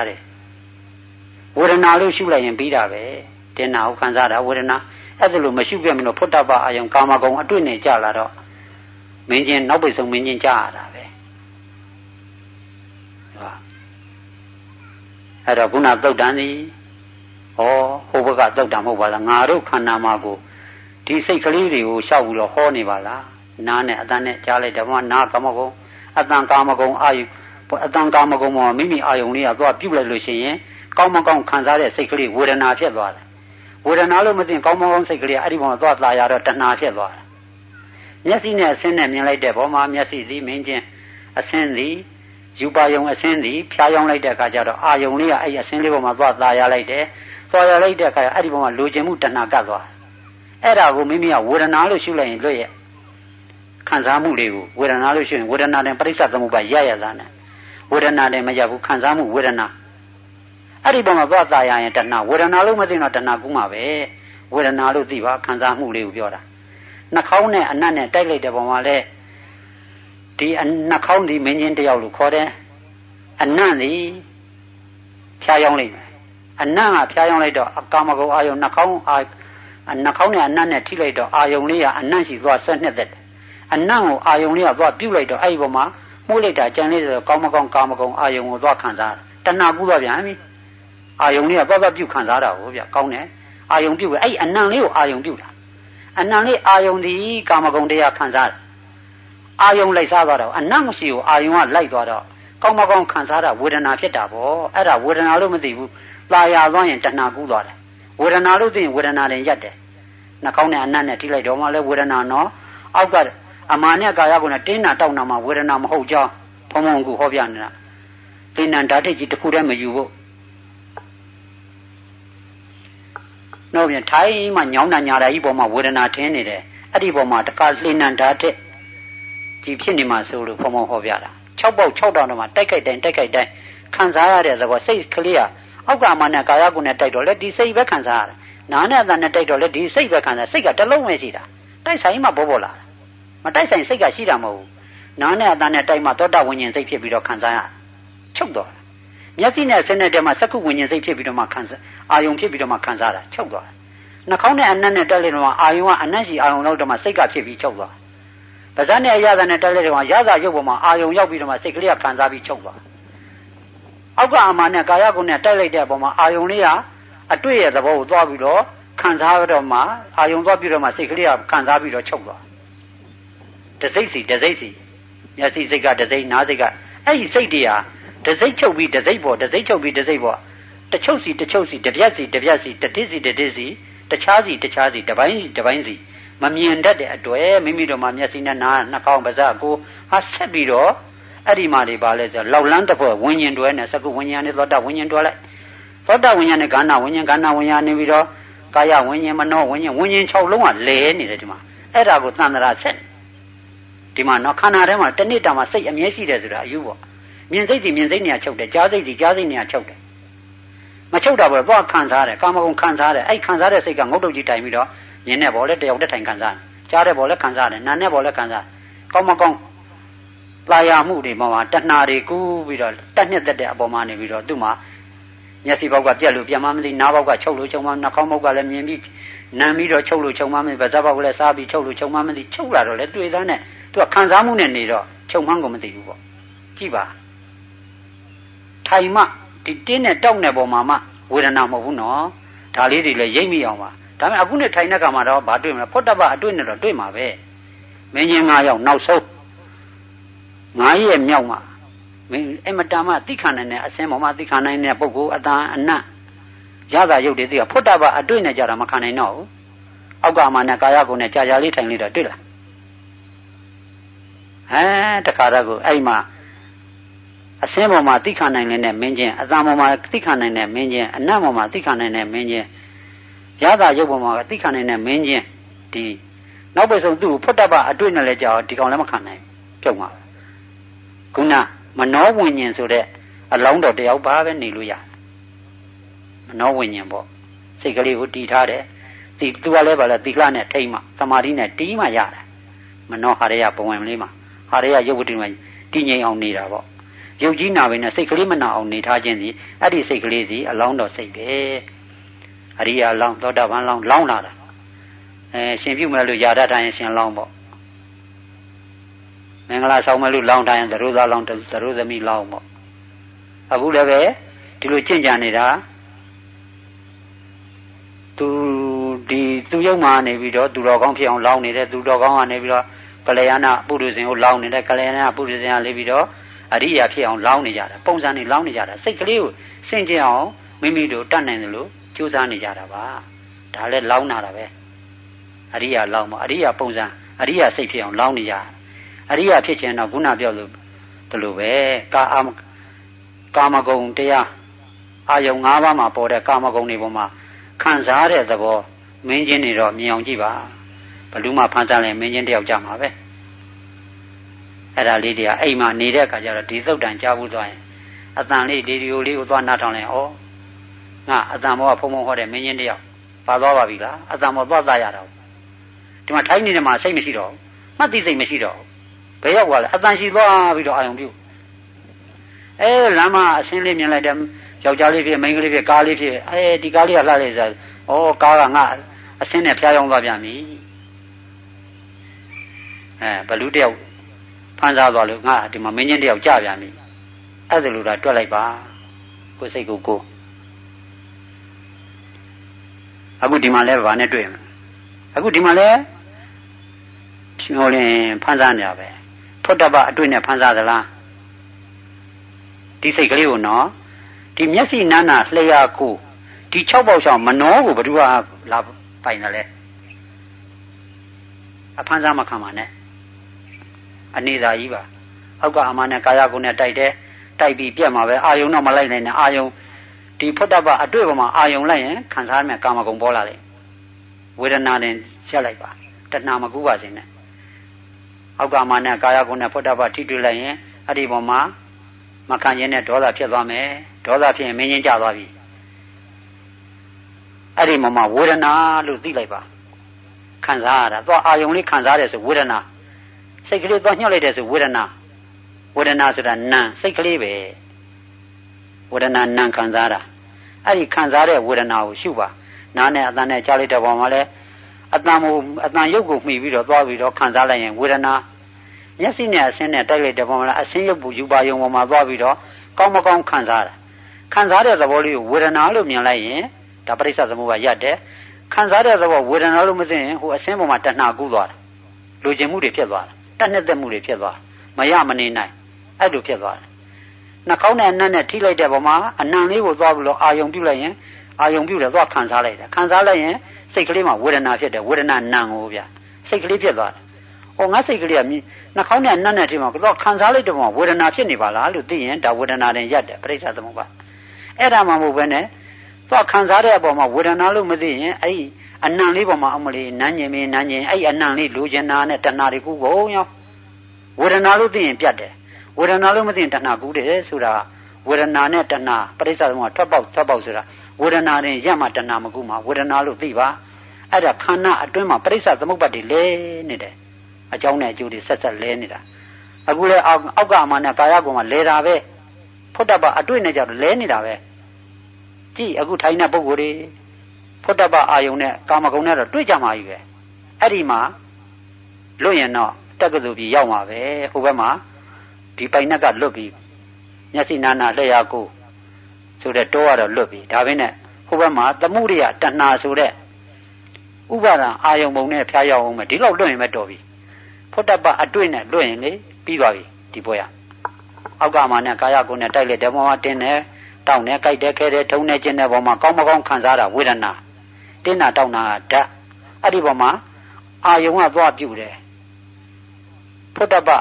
ဝေဒနာလို့ရှုလိုက်ရင်ပြီးတာပဲတင်နာကိုခံစားတာဝေဒနာအဲ့ဒါလို့မရှုခဲ့မလို့ဖုတ္တပအာယုံကာမဂုဏ်အတွေ့နဲ့ကြာလာတော့မင်းချင်းနောက်ပိတ်ဆုံးမင်းချင်းကြာရတာပဲအဲ့တော့ခုနသုတ်တန်သည်ဟိုဘက်ကသုတ်တန်မဟုတ်ပါလားငါတို့ခန္ဓာမှာကိုဒီစိတ်ကလေးတွေကိုရှောက်ပြီးတော့ဟောနေပါလားနားနဲ့အတန်နဲ့ကြားလိုက်တယ်ဘာမှနားကာမဂုဏ်အတန်ကာမဂုဏ်အာယုအတန်ကာမဂုဏ်မှာမိမိအာယုံလေးကသွားပြုတ်လိုက်လို့ရှိရင်ကောင်းမကောင်းခံစားတဲ့စိတ်ကလေးဝေဒနာဖြစ်သွားတယ်ဝေဒနာလို့မသိကောင်းမကောင်းစိတ်ကလေးအဲ့ဒီပေါ်မှာသွားသာရတော့တဏှာဖြစ်သွားတယ်မျက်စိနဲ့အဆင်းနဲ့မြင်လိုက်တဲ့ဘောမှာမျက်စိသည်မင်းချင်းအဆင်းသည်ယူပါယုံအဆင်းသည်ဖြားယောင်းလိုက်တဲ့အခါကျတော့အာယုံလေးကအဲ့ဒီအဆင်းလေးပေါ်မှာသွားသာရလိုက်တယ်သွားရလိုက်တဲ့အခါကျအဲ့ဒီပေါ်မှာလိုချင်မှုတဏှာကပ်သွားအဲ့ဒါကိုမိမိကဝေဒနာလို့ရှုလိုက်ရင်လွတ်ရဲ့ခံစားမှုလေးကိုဝေဒနာလို့ရှုရင်ဝေဒနာနဲ့ပရိစ္ဆသမုပ္ပါရရသားနဲ့ဝေဒနာနဲ့မရဘူးခံစားမှုဝေဒနာအဲ့ဒီပေါ်မှာသွားသာရရင်တဏှာဝေဒနာလို့မသိတော့တဏှာကူးမှာပဲဝေဒနာလို့သိပါခံစားမှုလေးကိုပြောတာနှာခေါင်းနဲ့အနတ်နဲ့တိုက်လိုက်တဲ့ပုံမှာလဲဒီနှာခေါင်းဒီမင်းချင်းတယောက်လို့ခေါ်တယ်အနတ်ဒီဖြားယောင်းလိုက်မယ်အနတ်ကဖြားယောင်းလိုက်တော့အကာမဂုဏ်အာယုံနှာခေါင်းနဲ့အနတ်နဲ့ထိလိုက်တော့အာယုံလေးကအနတ်ရှိသွားဆွဲနှစ်သက်အနတ်ကိုအာယုံလေးကသွားပြုတ်လိုက်တော့အဲ့ဒီပုံမှာမှုလိုက်တာကြံလေးဆိုကောင်းမကောင်းကာမဂုဏ်အာယုံကိုသွားခံစားတဏှာကူးသွားပြန်ပြီအာယုံလေးကသွားပြုတ်ခံစားတာဟုတ်ဗျကောင်းတယ်အာယုံပြုတ်ပဲအဲ့အနံလေးကိုအာယုံပြုတ်တာအနံလေးအာယုံဒီကာမဂုဏ်တရားခံစားတယ်အာယုံလိုက်စားသွားတော့အနံမရှိကိုအာယုံကလိုက်သွားတော့ကောင်းမကောင်းခံစားတာဝေဒနာဖြစ်တာပေါ့အဲ့ဒါဝေဒနာလို့မသိဘူးသာယာသွားရင်တဏှာကူးသွားတယ်ဝေဒနာလို့သိရင်ဝေဒနာနဲ့ရက်တယ်နှာခေါင်းနဲ့အနံနဲ့ထိလိုက်တော့မှလဲဝေဒနာနော်အောက်ကအမာနဲ့ကာယကိုနဲ့တင်းနာတောက်နာမှာဝေဒနာမဟုတ်ကြောင်းဘုံဘုံကဟောပြနေတာလိဏ္ဍာတိတ်ကြီးတစ်ခုတည်းမယူဖို့တော့ပြန်ထိုင်းမှညောင်းတာညာတာကြီးပေါ်မှာဝေဒနာထင်းနေတယ်အဲ့ဒီပေါ်မှာတခါလိဏ္ဍာတိတ်ကြီးဖြစ်နေမှာဆိုလို့ဘုံဘုံဟောပြတာ6ပေါက်6တောင်တော့မှတိုက်ခိုက်တိုင်းခံစားရတဲ့သဘောစိတ်ကလေးကအောက်ကမှနဲ့ကာယကုနဲ့တိုက်တော့လေဒီစိတ်ပဲခံစားရတယ်နာနဲ့အသံနဲ့တိုက်တော့လေဒီစိတ်ပဲခံစားစိတ်ကတစ်လုံးပဲရှိတာတိုက်ဆိုင်မှပေါ်လာတာမတိုက်ဆိုင်စိတ်ကရှိတာမဟုတ်ဘူးနာနဲ့အသံနဲ့တိုက်မှသောတာဝိညာဉ်စိတ်ဖြစ်ပြီးတော့ခံစားရချုပ်တော့မျက်စိနဲ့ဆင်းတဲ့တဲမှာစက္ခုဝိညာဉ်စိတ်ဖြစ်ပြီးတော့မှခံစားအာယုံဖြစ်ပြီးတော့မှခံစားတာချုပ်သွားနှာခေါင်းနဲ့အနံ့နဲ့တက်လိုက်တော့အာယုံကအနံ့ရှိအာယုံလောက်တော့မှစိတ်ကဖြစ်ပြီးချုပ်သွားပါးစပ်နဲ့အရသာနဲ့တက်လိုက်တော့ရသာရုပ်ပေါ်မှာအာယုံရောက်ပြီးတော့မှစိတ်ကလေးကခံစားပြီးချုပ်သွားအောက်ကအမာနဲ့ကာယကုနဲ့တက်လိုက်တဲ့အပေါ်မှာအာယုံလေးကအတွေ့ရဲ့သဘောကိုသွားပြီးတော့ခံစားရတော့မှအာယုံသွားပြီးတော့မှစိတ်ကလေးကခံစားပြီးတော့ချုပ်သွားတစိတ်စီမျက်စိစိတ်ကတစိတ်နားစိတ်ကအဲ့ဒီစိတ်တွေဟာတစိတ်ချုပ်ပြီးတစိတ်ပေါ်တစိတ်ချုပ်ပြီးတစိတ်ပေါ်တချုပ်စီတပြက်စီတတိစီတခြားစီတပိုင်းစီမမြင်တတ်တဲ့အတွက်မိမိတို့မှာမျက်စိနဲ့နားနှာခေါင်းပါးစပ်ကိုဟာဆက်ပြီးတော့အဲ့ဒီမှာတွေပါလဲဆိုလောက်လန်းတစ်ဖွဲ့ဝิญဉ်တွဲနဲ့စကုဝิญဉ်နဲ့သောတာဝิญဉ်တွဲလိုက်သောတာဝิญဉ်နဲ့ကာဏဝิญဉ်နေပြီးတော့ကာယဝิญဉ်မနောဝิญဉ်6လုံးကလဲနေတယ်ဒီမှာအဲ့ဒါကိုသန္တရာဆက်ဒီမှာနော်ခန္ဓာထဲမှာတဏိတာမှာစိတ်အမြဲရှိတယ်ဆိုတာအယူပေါ့မြင်စိတ်နေရာချုပ်တယ်ကြားစိတ်နေရာချုပ်တယ်မချုပ်တာဘောသွားခံစားတယ်ကာမဂုဏ်ခံစားတယ်အဲ့ခံစားတဲ့စိတ်ကငုတ်တုတ်ကြီးတိုင်ပြီးတော့မြင်တဲ့ဘောလဲတယောက်တည်းထိုင်ခံစားတယ်ကြားတဲ့ဘောလဲခံစားတယ်နားတဲ့ဘောလဲခံစားကောင်းမကောင်းသာယာမှုတွေမှာတဏှာတွေကူးပြီးတော့တက်နှစ်သက်တဲ့အပေါ်မှာနေပြီးတော့သူ့မှာမျက်စိဘောက်ကပြက်လို့ပြန်မှမသိနားဘောက်ကချုပ်လို့ချုပ်မှနှာခေါင်းဘောက်ကလည်းမြင်ပြီးနမ်းပြီးတော့ချုပ်လို့ချုပ်မှမသိပါးစပ်ဘောက်ကလည်းစားပြီးချုပ်လို့ချုပ်မှမသိချုပ်လာတော့လေတွေ့သားနဲ့သူကခံစားမှုနဲ့နေတော့ချုပ်မှန်းကိုမသိဘူးပေါ့ကြည့်ပါထိုင်မှဒီတင်းနဲ့တောက်နဲ့ပေါ်မှာမှဝေဒနာမဟုတ်ဘူးနော်ဒါလေးတွေလည်းရိပ်မိအောင်ပါဒါပေမဲ့အခုနဲ့ထိုင်တဲ့ခါမှာတော့ဘာတွေ့မလဲဖွတ်တပအတွေ့နဲ့တော့တွေ့မှာပဲမင်းချင်း9 ယောက်နောက်ဆုံး9 ရက်မြောက်မှမင်းအမတန်မှသိခံနိုင်တဲ့အစင်းပေါ်မှာသိခံနိုင်တဲ့ပုဂ္ဂိုလ်အတန်အနတ်ရတာရုပ်တွေသိကဖွတ်တပအတွေ့နဲ့ကြတာမခံနိုင်တော့ဘူးအောက်ကမှနဲ့ကာယကိုနဲ့ကြာကြာလေးထိုင်လေးတော့တွေ့လားတခါတော့ကိုအဲ့မှာအစင်းပေါ်မှာသိခံနိုင်တဲ့မင်းချင်းအတန်ပေါ်မှာသိခံနိုင်တဲ့မင်းချင်းအနတ်ပေါ်မှာသိခံနိုင်တဲ့မင်းချင်းရတာရုပ်ပေါ်မှာသိခံနိုင်တဲ့မင်းချင်းဒီနောက်ပဲဆုံးသူ့ကိုဖွတ်တပအတွေ့နဲ့လဲကြာဒီကောင်လည်းမခံနိုင်ပြုတ်မှာခုနမနောဝိညာဉ်ဆိုတဲ့အလောင်းတော်တယောက်ပါပဲနေလို့ရမနောဝိညာဉ်ပေါ့စိတ်ကလေးကိုတည်ထားတယ်သူကလည်းပါလဲသီလနဲ့ထိမ့်မှသမာဓိနဲ့တီးမှရတယ်မနောဟာရယဘဝင်လေးမှာဟာရယရုပ်ဝတ္ထုမှာတည်ငြိမ်အောင်နေတာပေါ့ရုပ်ကြီးနာပဲနဲ့စိတ်ကလေးမနာအောင်နေထားခြင်းစီအဲ့ဒီစိတ်ကလေးစီအလောင်းတော်စိတ်ပဲအရိယာလောင်းသောတာပန်လောင်းလောင်းလာတာရှင်ပြုမယ်လို့ယာဒတိုင်းရှင်လောင်းပေါ့မင်္ဂလာဆောင်မယ်လို့လောင်းတိုင်းသရုသာလောင်းသရုသမီးလောင်းပေါ့အခုလည်းပဲဒီလိုကြင်ကြံနေတာသူရုပ်မှာနေပြီးတော့သူတော်ကောင်းဖြစ်အောင်လောင်းနေတဲ့သူတော်ကောင်းကနေပြီးတော့ကလျာဏပုရိသင်ကိုလောင်းနေတဲ့ကလျာဏပုရိသင်ကလေးပြီးတော့အရိယာဖြစ်အောင်လောင်းနေကြတာပုံစံနဲ့လောင်းနေကြတာစိတ်ကလေးကိုစင်ကြင်အောင်မိမိတို့တတ်နိုင်တယ်လို့ကြိုးစားနေကြတာပါဒါလည်းလောင်းနာတာပဲအရိယာလောင်းမအရိယာပုံစံအရိယာစိတ်ဖြစ်အောင်လောင်းနေကြအရိယာဖြစ်ခြင်းတော့ခုနပြောလို့ဒီလိုပဲကာမဂုဏ်တရားအာယုံ၅ပါးမှာပေါ်တဲ့ကာမဂုဏ်တွေပေါ်မှာခံစားတဲ့သဘောမင်းချင်းတွေတော့မြင်အောင်ကြည့်ပါဘလူးမှဖန်ဆန်းလဲမင်းချင်းတယောက်ကြမှာပဲအဲ့ဒါလေးတွေကအိမ်မှာနေတဲ့အခါကျတော့ဒီသုတ်တန်ကြားဘူးသွားရင်အတန်လေးဒီဒီယိုလေးကိုသွားနားထောင်လိုက်ဩငါအတန်ဘောကဖုံဖုံဟောတဲ့မင်းချင်းတယောက်ပါသွားပါပြီလားအတန်ဘောသွားသားရတာဒီမှာထိုင်းနေတဲ့မှာစိတ်မရှိတော့မှတ်သိစိတ်မရှိတော့ဘယ်ရောက်သွားလဲအတန်ရှိသွားပြီးတော့အာယုံပြုလမ်းမှာအရှင်းလေးမြင်လိုက်တယ်ယောက်ျားလေးဖြစ်မိန်းကလေးဖြစ်ကားလေးဖြစ်ဒီကားလေးကလှလိုက်စားကားကငါအရှင်းနဲ့ဖျားယောင်းသွားပြန်ပြီဘလူးတယောက်ဖန်စားသွားလို့ငါဒီမှာမင်းချင်းတယောက်ကြပြန်ပြီအဲ့ဒါလိုတော့တွက်လိုက်ပါကိုယ်စိတ်ကိုအခုဒီမှာလဲဗာနဲ့တွေ့မှာအခုဒီမှာလဲဟိုရင်ဖန်စားနေရပဲဖွတ်တပအတွေ့နဲ့ဖန်စားသလားဒီစိတ်ကလေးကိုနော်ဒီမျက်စိနာနာလျှာကိုဒီ6ပေါက်ဆောင်မနှောကိုဘယ်သူကလာပိုင်တယ်လဲအဖန်စားမခံပါနဲ့အနေသာကြီးပါအောက်ကအမှန်နဲ့ကာယကုနဲ့တိုက်ပြီးပြက်မှာပဲအာယုံတော့မလိုက်နိုင်နဲ့အာယုံဒီဖွတ်တပအတွေ့ပေါ်မှာအာယုံလိုက်ရင်ခံစားမယ်ကာမဂုဏ်ပေါ်လာတယ်ဝေဒနာနဲ့ချက်လိုက်ပါတဏှာမကူပါစေနဲ့အောက်ကမှန်နဲ့ကာယကုနဲ့ဖွတ်တပထိတွေ့လိုက်ရင်အဲ့ဒီပေါ်မှာမခံရင်နဲ့ဒေါသဖြစ်သွားမယ်ဒေါသဖြစ်ရင်မင်းချင်းကြသွားပြီအဲ့ဒီမှာဝေဒနာလို့သိလိုက်ပါခံစားရတာသွားအာယုံလေးခံစားတယ်ဆိုဝေဒနာစိတ်ကလေးသွားညှော့လိုက်တယ်ဆိုဝေဒနာဆိုတာနာစိတ်ကလေးပဲဝေဒနာနာခံစားတာအဲ့ဒီခံစားတဲ့ဝေဒနာကိုရှုပါနားနဲ့အသံနဲ့ကြားလိုက်တဲ့ပုံမှာလဲအတန်ရုပ်ကိုမှီပြီးတော့သွားပြီးတော့ခံစားလိုက်ရင်ဝေဒနာမျက်စိနဲ့အဆင်းနဲ့တိုက်လိုက်တဲ့ပုံမှာလဲအဆင်းရုပ်ပူယူပါယုံပေါ်မှာသွားပြီးတော့ကောင်းမကောင်းခံစားတာခံစားတဲ့သဘောလေးကိုဝေဒနာလို့မြင်လိုက်ရင်ဒါပရိစ္ဆသမုပ္ပါရပ်တယ်ခံစားတဲ့သဘောဝေဒနာလို့မသိရင်ဟိုအဆင်းပေါ်မှာတဏှာကူးသွားတာလိုချင်မှုတွေဖြစ်သွားတာတတ်နှစ်သက်မှုတွေဖြစ်သွားမရမနေနိုင်အဲ့လိုဖြစ်သွားတယ်နှာခေါင်းနဲ့အနံ့နဲ့ထိလိုက်တဲ့ပုံမှာအနံ့လေးကိုသွားပြီးတော့အာယုံပြုလိုက်ရင်အာယုံပြုတယ်သွားခံစားလိုက်တယ်ခံစားလိုက်ရင်စိတ်ကလေးမှာဝေဒနာဖြစ်တယ်ဝေဒနာနံကိုဗျစိတ်ကလေးဖြစ်သွားတယ်ဟောငါစိတ်ကလေးကနှာခေါင်းနဲ့အနံ့နဲ့ထိမှာတော့ခံစားလိုက်တဲ့ပုံမှာဝေဒနာဖြစ်နေပါလားလို့သိရင်ဒါဝေဒနာတင်ရပ်တယ်ပရိစ္ဆသမုပ္ပါအဲ့ဒါမှမဟုတ်ဘဲနဲ့သွားခံစားတဲ့အပေါ်မှာဝေဒနာလို့မသိရင်အဲ့အနံ့လေးပေါ်မှာအမလေးနန်းညင်အဲ့အနံ့လေးလိုချင်တာနဲ့တဏှာတွေကူကုန်ရောဝေဒနာလို့သိရင်ပြတ်တယ်ဝေဒနာလို့မသိရင်တဏှာကူးတယ်ဆိုတာဝေဒနာနဲ့တဏှာပရိစ္ဆသမုပ္ပါထွက်ပေါက်ဆိုတာဝေဒနာရင်ရမှတဏှာမကူးမှာဝေဒနာလို့သိပါအဲ့ဒါခန္ဓာအတွင်းမှာပရိစ္ဆသမုပ္ပါတွေလဲနေတယ်အကြောင်းနဲ့အကျိုးတွေဆက်လဲနေတာအခုလဲအောက်ကအမှန်နဲ့ကာယကုံမှာလဲတာပဲဖွတ်တပအတွေ့နဲ့ကြတော့လဲနေတာပဲကြည့်အခုထိုင်တဲ့ပုဂ္ဂိုလ်တွေဖွတ်တပအာယုံနဲ့ကာမဂုဏ်နဲ့တော့တွေ့ကြမှာကြီးပဲအဲ့ဒီမှာလွတ်ရင်တော့တက္ကသိုလ်ပြည်ရောက်မှာပဲဟိုဘက်မှာဒီပိုင်နက်ကလွတ်ပြီးမျက်စိနာနာလျှာကိုဆိုတဲ့တောကတော့လွတ်ပြီဒါပဲနဲ့ဟိုဘက်မှာသမှုရိယတဏှာဆိုတဲ့ဥပါဒံအာယုံပုံနဲ့ဖျားရောက်အောင်မယ်ဒီလောက်လွတ်ရင်ပဲတော်ပြီဖုတ္တပအတွေ့နဲ့လွတ်ရင်လေပြီးသွားပြီဒီပွဲရအောက်ကမှနဲ့ကာယကိုယ်နဲ့တိုက်လက်တဲ့ဘောမှာတင်းတယ်တောင်းတယ်ကြိုက်တယ်ခဲတယ်ထုံတယ်ကျင်းတဲ့ဘောမှာကောင်းမကောင်းခံစားတာဝေဒနာတင်းတာတောင်းတာဓာတ်အဲ့ဒီဘောမှာအာယုံကသွားပြုတ်တယ်ဖုတ္တပ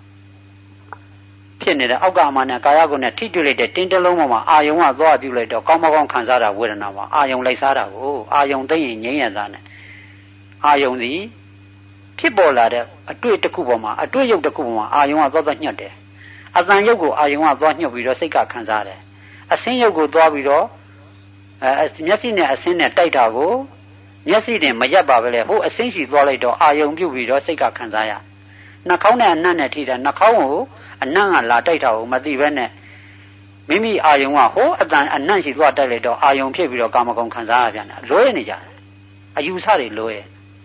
ဖြစ်နေတဲ့အောက်ကမှနဲ့ကာယကိုယ်နဲ့ထိတွေ့လိုက်တဲ့တင်းတလုံးပေါ်မှာအာယုံကသွားပြုတ်လိုက်တော့ကောင်းမကောင်းခံစားတာဝေဒနာမှာအာယုံလိုက်စားတာကိုအာယုံသိရင်ငြိမ်းရသားနဲ့အာယုံစီဖြစ်ပေါ်လာတဲ့အတွေ့တစ်ခုပေါ်မှာအတွေ့ရုပ်တစ်ခုပေါ်မှာအာယုံကသွားညှက်တယ်အတန်ရုပ်ကိုအာယုံကသွားညှက်ပြီးတော့စိတ်ကခံစားတယ်အဆင်းရုပ်ကိုသွားပြီးတော့မျက်စိနဲ့အဆင်းနဲ့တိုက်တာကိုမျက်စိနဲ့မရက်ပါပဲလေဟိုအဆင်းရှိသွားလိုက်တော့အာယုံပြုတ်ပြီးတော့စိတ်ကခံစားရနှာခေါင်းနဲ့အနံ့နဲ့ထိတာနှာခေါင်းကိုအနံ့ကလာတိုက်တာကိုမသိဘဲနဲ့မိမိအာယုံကဟိုအတန်အနံ့ရှိသွားတိုက်လိုက်တော့အာယုံဖြစ်ပြီးတော့ကာမဂုဏ်ခံစားရပြန်တယ်လွဲနေကြတယ်အယူဆတွေလွဲ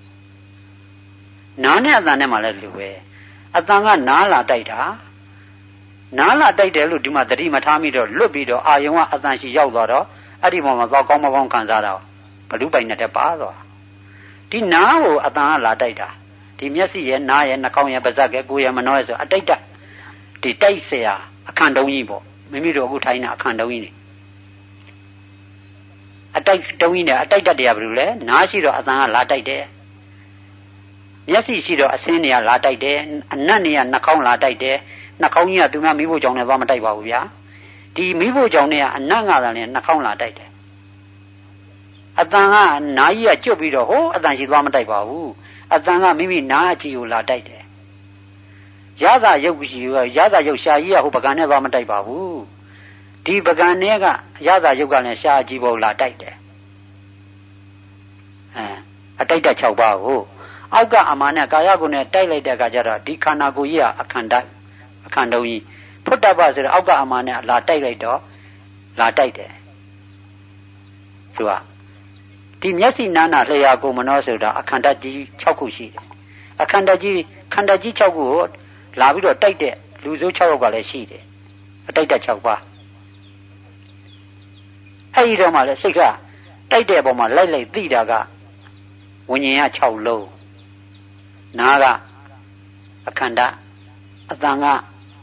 နားနဲ့အတန်နဲ့မှလည်းလူပဲအတန်ကနားလာတိုက်တာနားလာတိုက်တယ်လို့ဒီမှာတတိမထားမိတော့လွတ်ပြီးတော့အာယုံကအတန်ရှိရောက်သွားတော့အဲ့ဒီမှာသွားကောင်းမကောင်းခံစားတာဘလူပိုင်နဲ့တပါသွားဒီနားကိုအတန်ကလာတိုက်တာဒီမျက်စိရဲ့နားရဲ့နှာခေါင်းရဲ့ပါးစပ်ရဲ့ကိုယ်ရဲ့မနှောရဲ့ဆိုအတိတ်ဒီတိုက်เสียအခန့်တုံးကြီးပေါ့မိမိတို့အခုထိုင်းတာအခန့်တုံးကြီးနေအတိုက်တုံးကြီးနဲ့အတိုက်တက်တရားဘယ်လိုလဲနားရှိတော့အတန်ကလာတိုက်တယ်မျက်စိရှိတော့အဆင်းနေရလာတိုက်တယ်အနတ်နေရနှာခေါင်းလာတိုက်တယ်နှာခေါင်းကြီးကသူများမိဖို့ကြောင့်လည်းသွားမတိုက်ပါဘူးဗျာဒီမိဖို့ကြောင့်နဲ့ကအနတ်ကလည်းနှာခေါင်းလာတိုက်တယ်အတန်ကနားကြီးကကျွတ်ပြီးတော့ဟိုအတန်ရှိသွားမတိုက်ပါဘူးအတန်ကမိမိနားအကြည့်ကိုလာတိုက်တယ်ရသရုပ်ရှိရသရုပ်ရှာကြီးကဟိုပကံနဲ့သွားမတိုက်ပါဘူးဒီပကံနဲ့ကရသရုပ်ကလည်းရှာအကြည့်ပေါ်လာတိုက်တယ်အတိုက်တက်6ပါးကိုအောက်ကအမှန်နဲ့ကာယကိုယ်နဲ့တိုက်လိုက်တဲ့အခါကျတော့ဒီခန္ဓာကိုယ်ကြီးကအခန္ဓာအခန္ဓုံကြီးဖုတ္တပဆိုတော့အောက်ကအမှန်နဲ့လာတိုက်လိုက်တော့လာတိုက်တယ်သူကဒီမျက်စိနာနာလျှာကိုမနှောဆိုတာအခန္ဓာကြီး6ခုရှိတယ်အခန္ဓာကြီးခန္ဓာကြီး6ခုကိုလာပြီးတော့တိုက်တဲ့လူစိုး6ယောက်ကလည်းရှိတယ်အတိုက်တက်6ပါးအဲ့ဒီတော့မှလည်းစိတ်ကတိုက်တဲ့ပုံမှာလိုက်လိုက်သိတာကဝိညာဉ်က6လုံးနားကအခန္ဓာအတန်က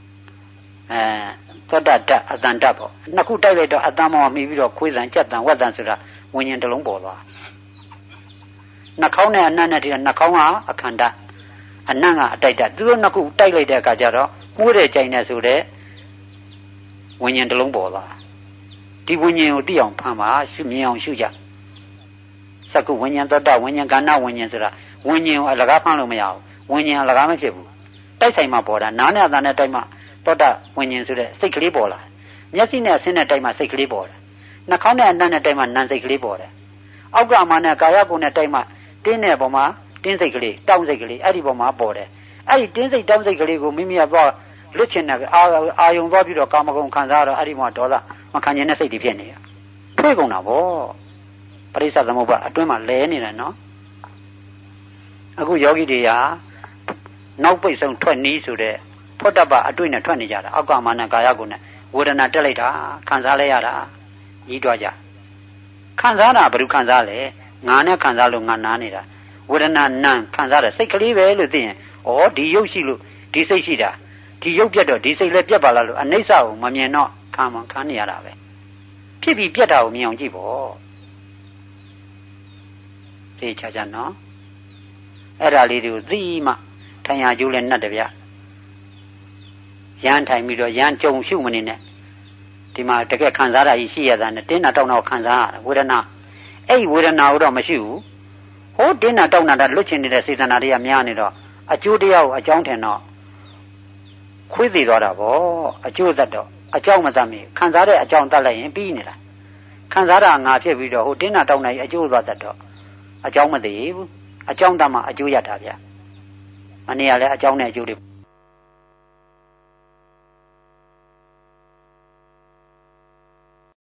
သောတတအတန်တပေါ့နှစ်ခုတိုက်လိုက်တော့အတန်မောမှီပြီးတော့ခွေးတန်ကြက်တန်ဝက်တန်ဆိုတာဝိညာဉ်တစ်လုံးပေါ်သွားနှာခေါင်းနဲ့အနံ့နဲ့ဒီနှာခေါင်းကအခန္ဓာအနံ့ကအတိုက်တသူတို့နှစ်ခုတိုက်လိုက်တဲ့အခါကျတော့မှုတဲ့ကြိုင်နဲ့ဆိုတဲ့ဝိညာဉ်တစ်လုံးပေါ်သွားဒီဝိညာဉ်ကိုသိအောင်ဖန်ပါရှုမြင်အောင်ရှုကြစကုဝိညာဉ်သောတဝိညာဉ်ကဏ္ဍဝိညာဉ်ဆိုတာဝိညာဉ်ကိုအလကားဖမ်းလို့မရဘူးဝိညာဉ်အလကားမဖြစ်ဘူးတိုက်ဆိုင်မှပေါ်တာနားနဲ့အသံနဲ့တိုက်မှသောတဝိညာဉ်ဆိုတဲ့စိတ်ကလေးပေါ်လာမျက်စိနဲ့အဆင်းနဲ့တိုက်မှစိတ်ကလေးပေါ်တယ်နှာခေါင်းနဲ့အနံ့နဲ့တိုက်မှနာမ်စိတ်ကလေးပေါ်တယ်အောက်ကအမှန်နဲ့ကာယကိုယ်နဲ့တိုက်မှတင်းတဲ့ပုံမှာတင်းစိတ်ကလေးတောင်းစိတ်ကလေးအဲ့ဒီပုံမှာပေါ်တယ်အဲ့ဒီတင်းစိတ်တောင်းစိတ်ကလေးကိုမိမိကသွားလွတ်ချင်တဲ့အာယုံသွားပြီးတော့ကာမဂုဏ်ခံစားတော့အဲ့ဒီမှာဒေါသမခံကျင်တဲ့စိတ်တွေဖြစ်နေရထွေးကုန်တာဗောပရိစ္ဆသမုပ္ပါအတွင်းမှာလဲနေတယ်နော်အခုယောဂီတွေကနောက်ပိတ်ဆုံးထွက်နီးဆိုတဲ့ဖုတ္တပအတွေ့နဲ့ထွက်နေကြတာအောက်ကမာနကာယကိုနဲ့ဝေဒနာတက်လိုက်တာခံစားလဲရတာကြီးတွားကြခံစားတာဘယ်လိုခံစားလဲငါနဲ့ခံစားလို့ငါနားနေတာဝေဒနာနံခံစားတယ်စိတ်ကလေးပဲလို့သိရင်ဩဒီရုပ်ရှိလို့ဒီစိတ်ရှိတာဒီရုပ်ပြတ်တော့ဒီစိတ်လည်းပြတ်ပါလားလို့အနိစ္စကိုမမြင်တော့ခံနေရတာပဲဖြစ်ပြီးပြတ်တာကိုမြင်အောင်ကြည့်ပေါ့သိချာချာနော်အဲ့ဒါလေးတွေကိုသိမှထိုင်ရကျိုးလဲနှက်တယ်ဗျရမ်းထိုင်ပြီးတော့ရမ်းကြုံရှုမနေနဲ့ဒီမှာတကယ်ခံစားတာကြီးရှိရတာနဲ့တင်းနာတောင်းတော့ခံစားရဝေဒနာအဲ့ဝေဒနာကိုတော့မရှိဘူးဟိုတင်းနာတောင်းတာလွတ်ချင်နေတဲ့စေတနာတွေကများနေတော့အကျိုးတရားကိုအကြောင်းထင်တော့ခွေးသေးသွားတာဗောအကျိုးသက်တော့အကြောင်းမသက်မီခံစားတဲ့အကြောင်းတတ်လိုက်ရင်ပြီးနေတာခံစားတာငါဖြစ်ပြီးတော့ဟိုတင်းနာတောင်းနိုင်အကျိုးသွားတတ်တော့အကြောင်းမသေးဘူးအကြောင်းတတ်မှအကျိုးရတာဗျမနေ့ကလည်းအကြောင်းနဲ့အကျိုးတွေ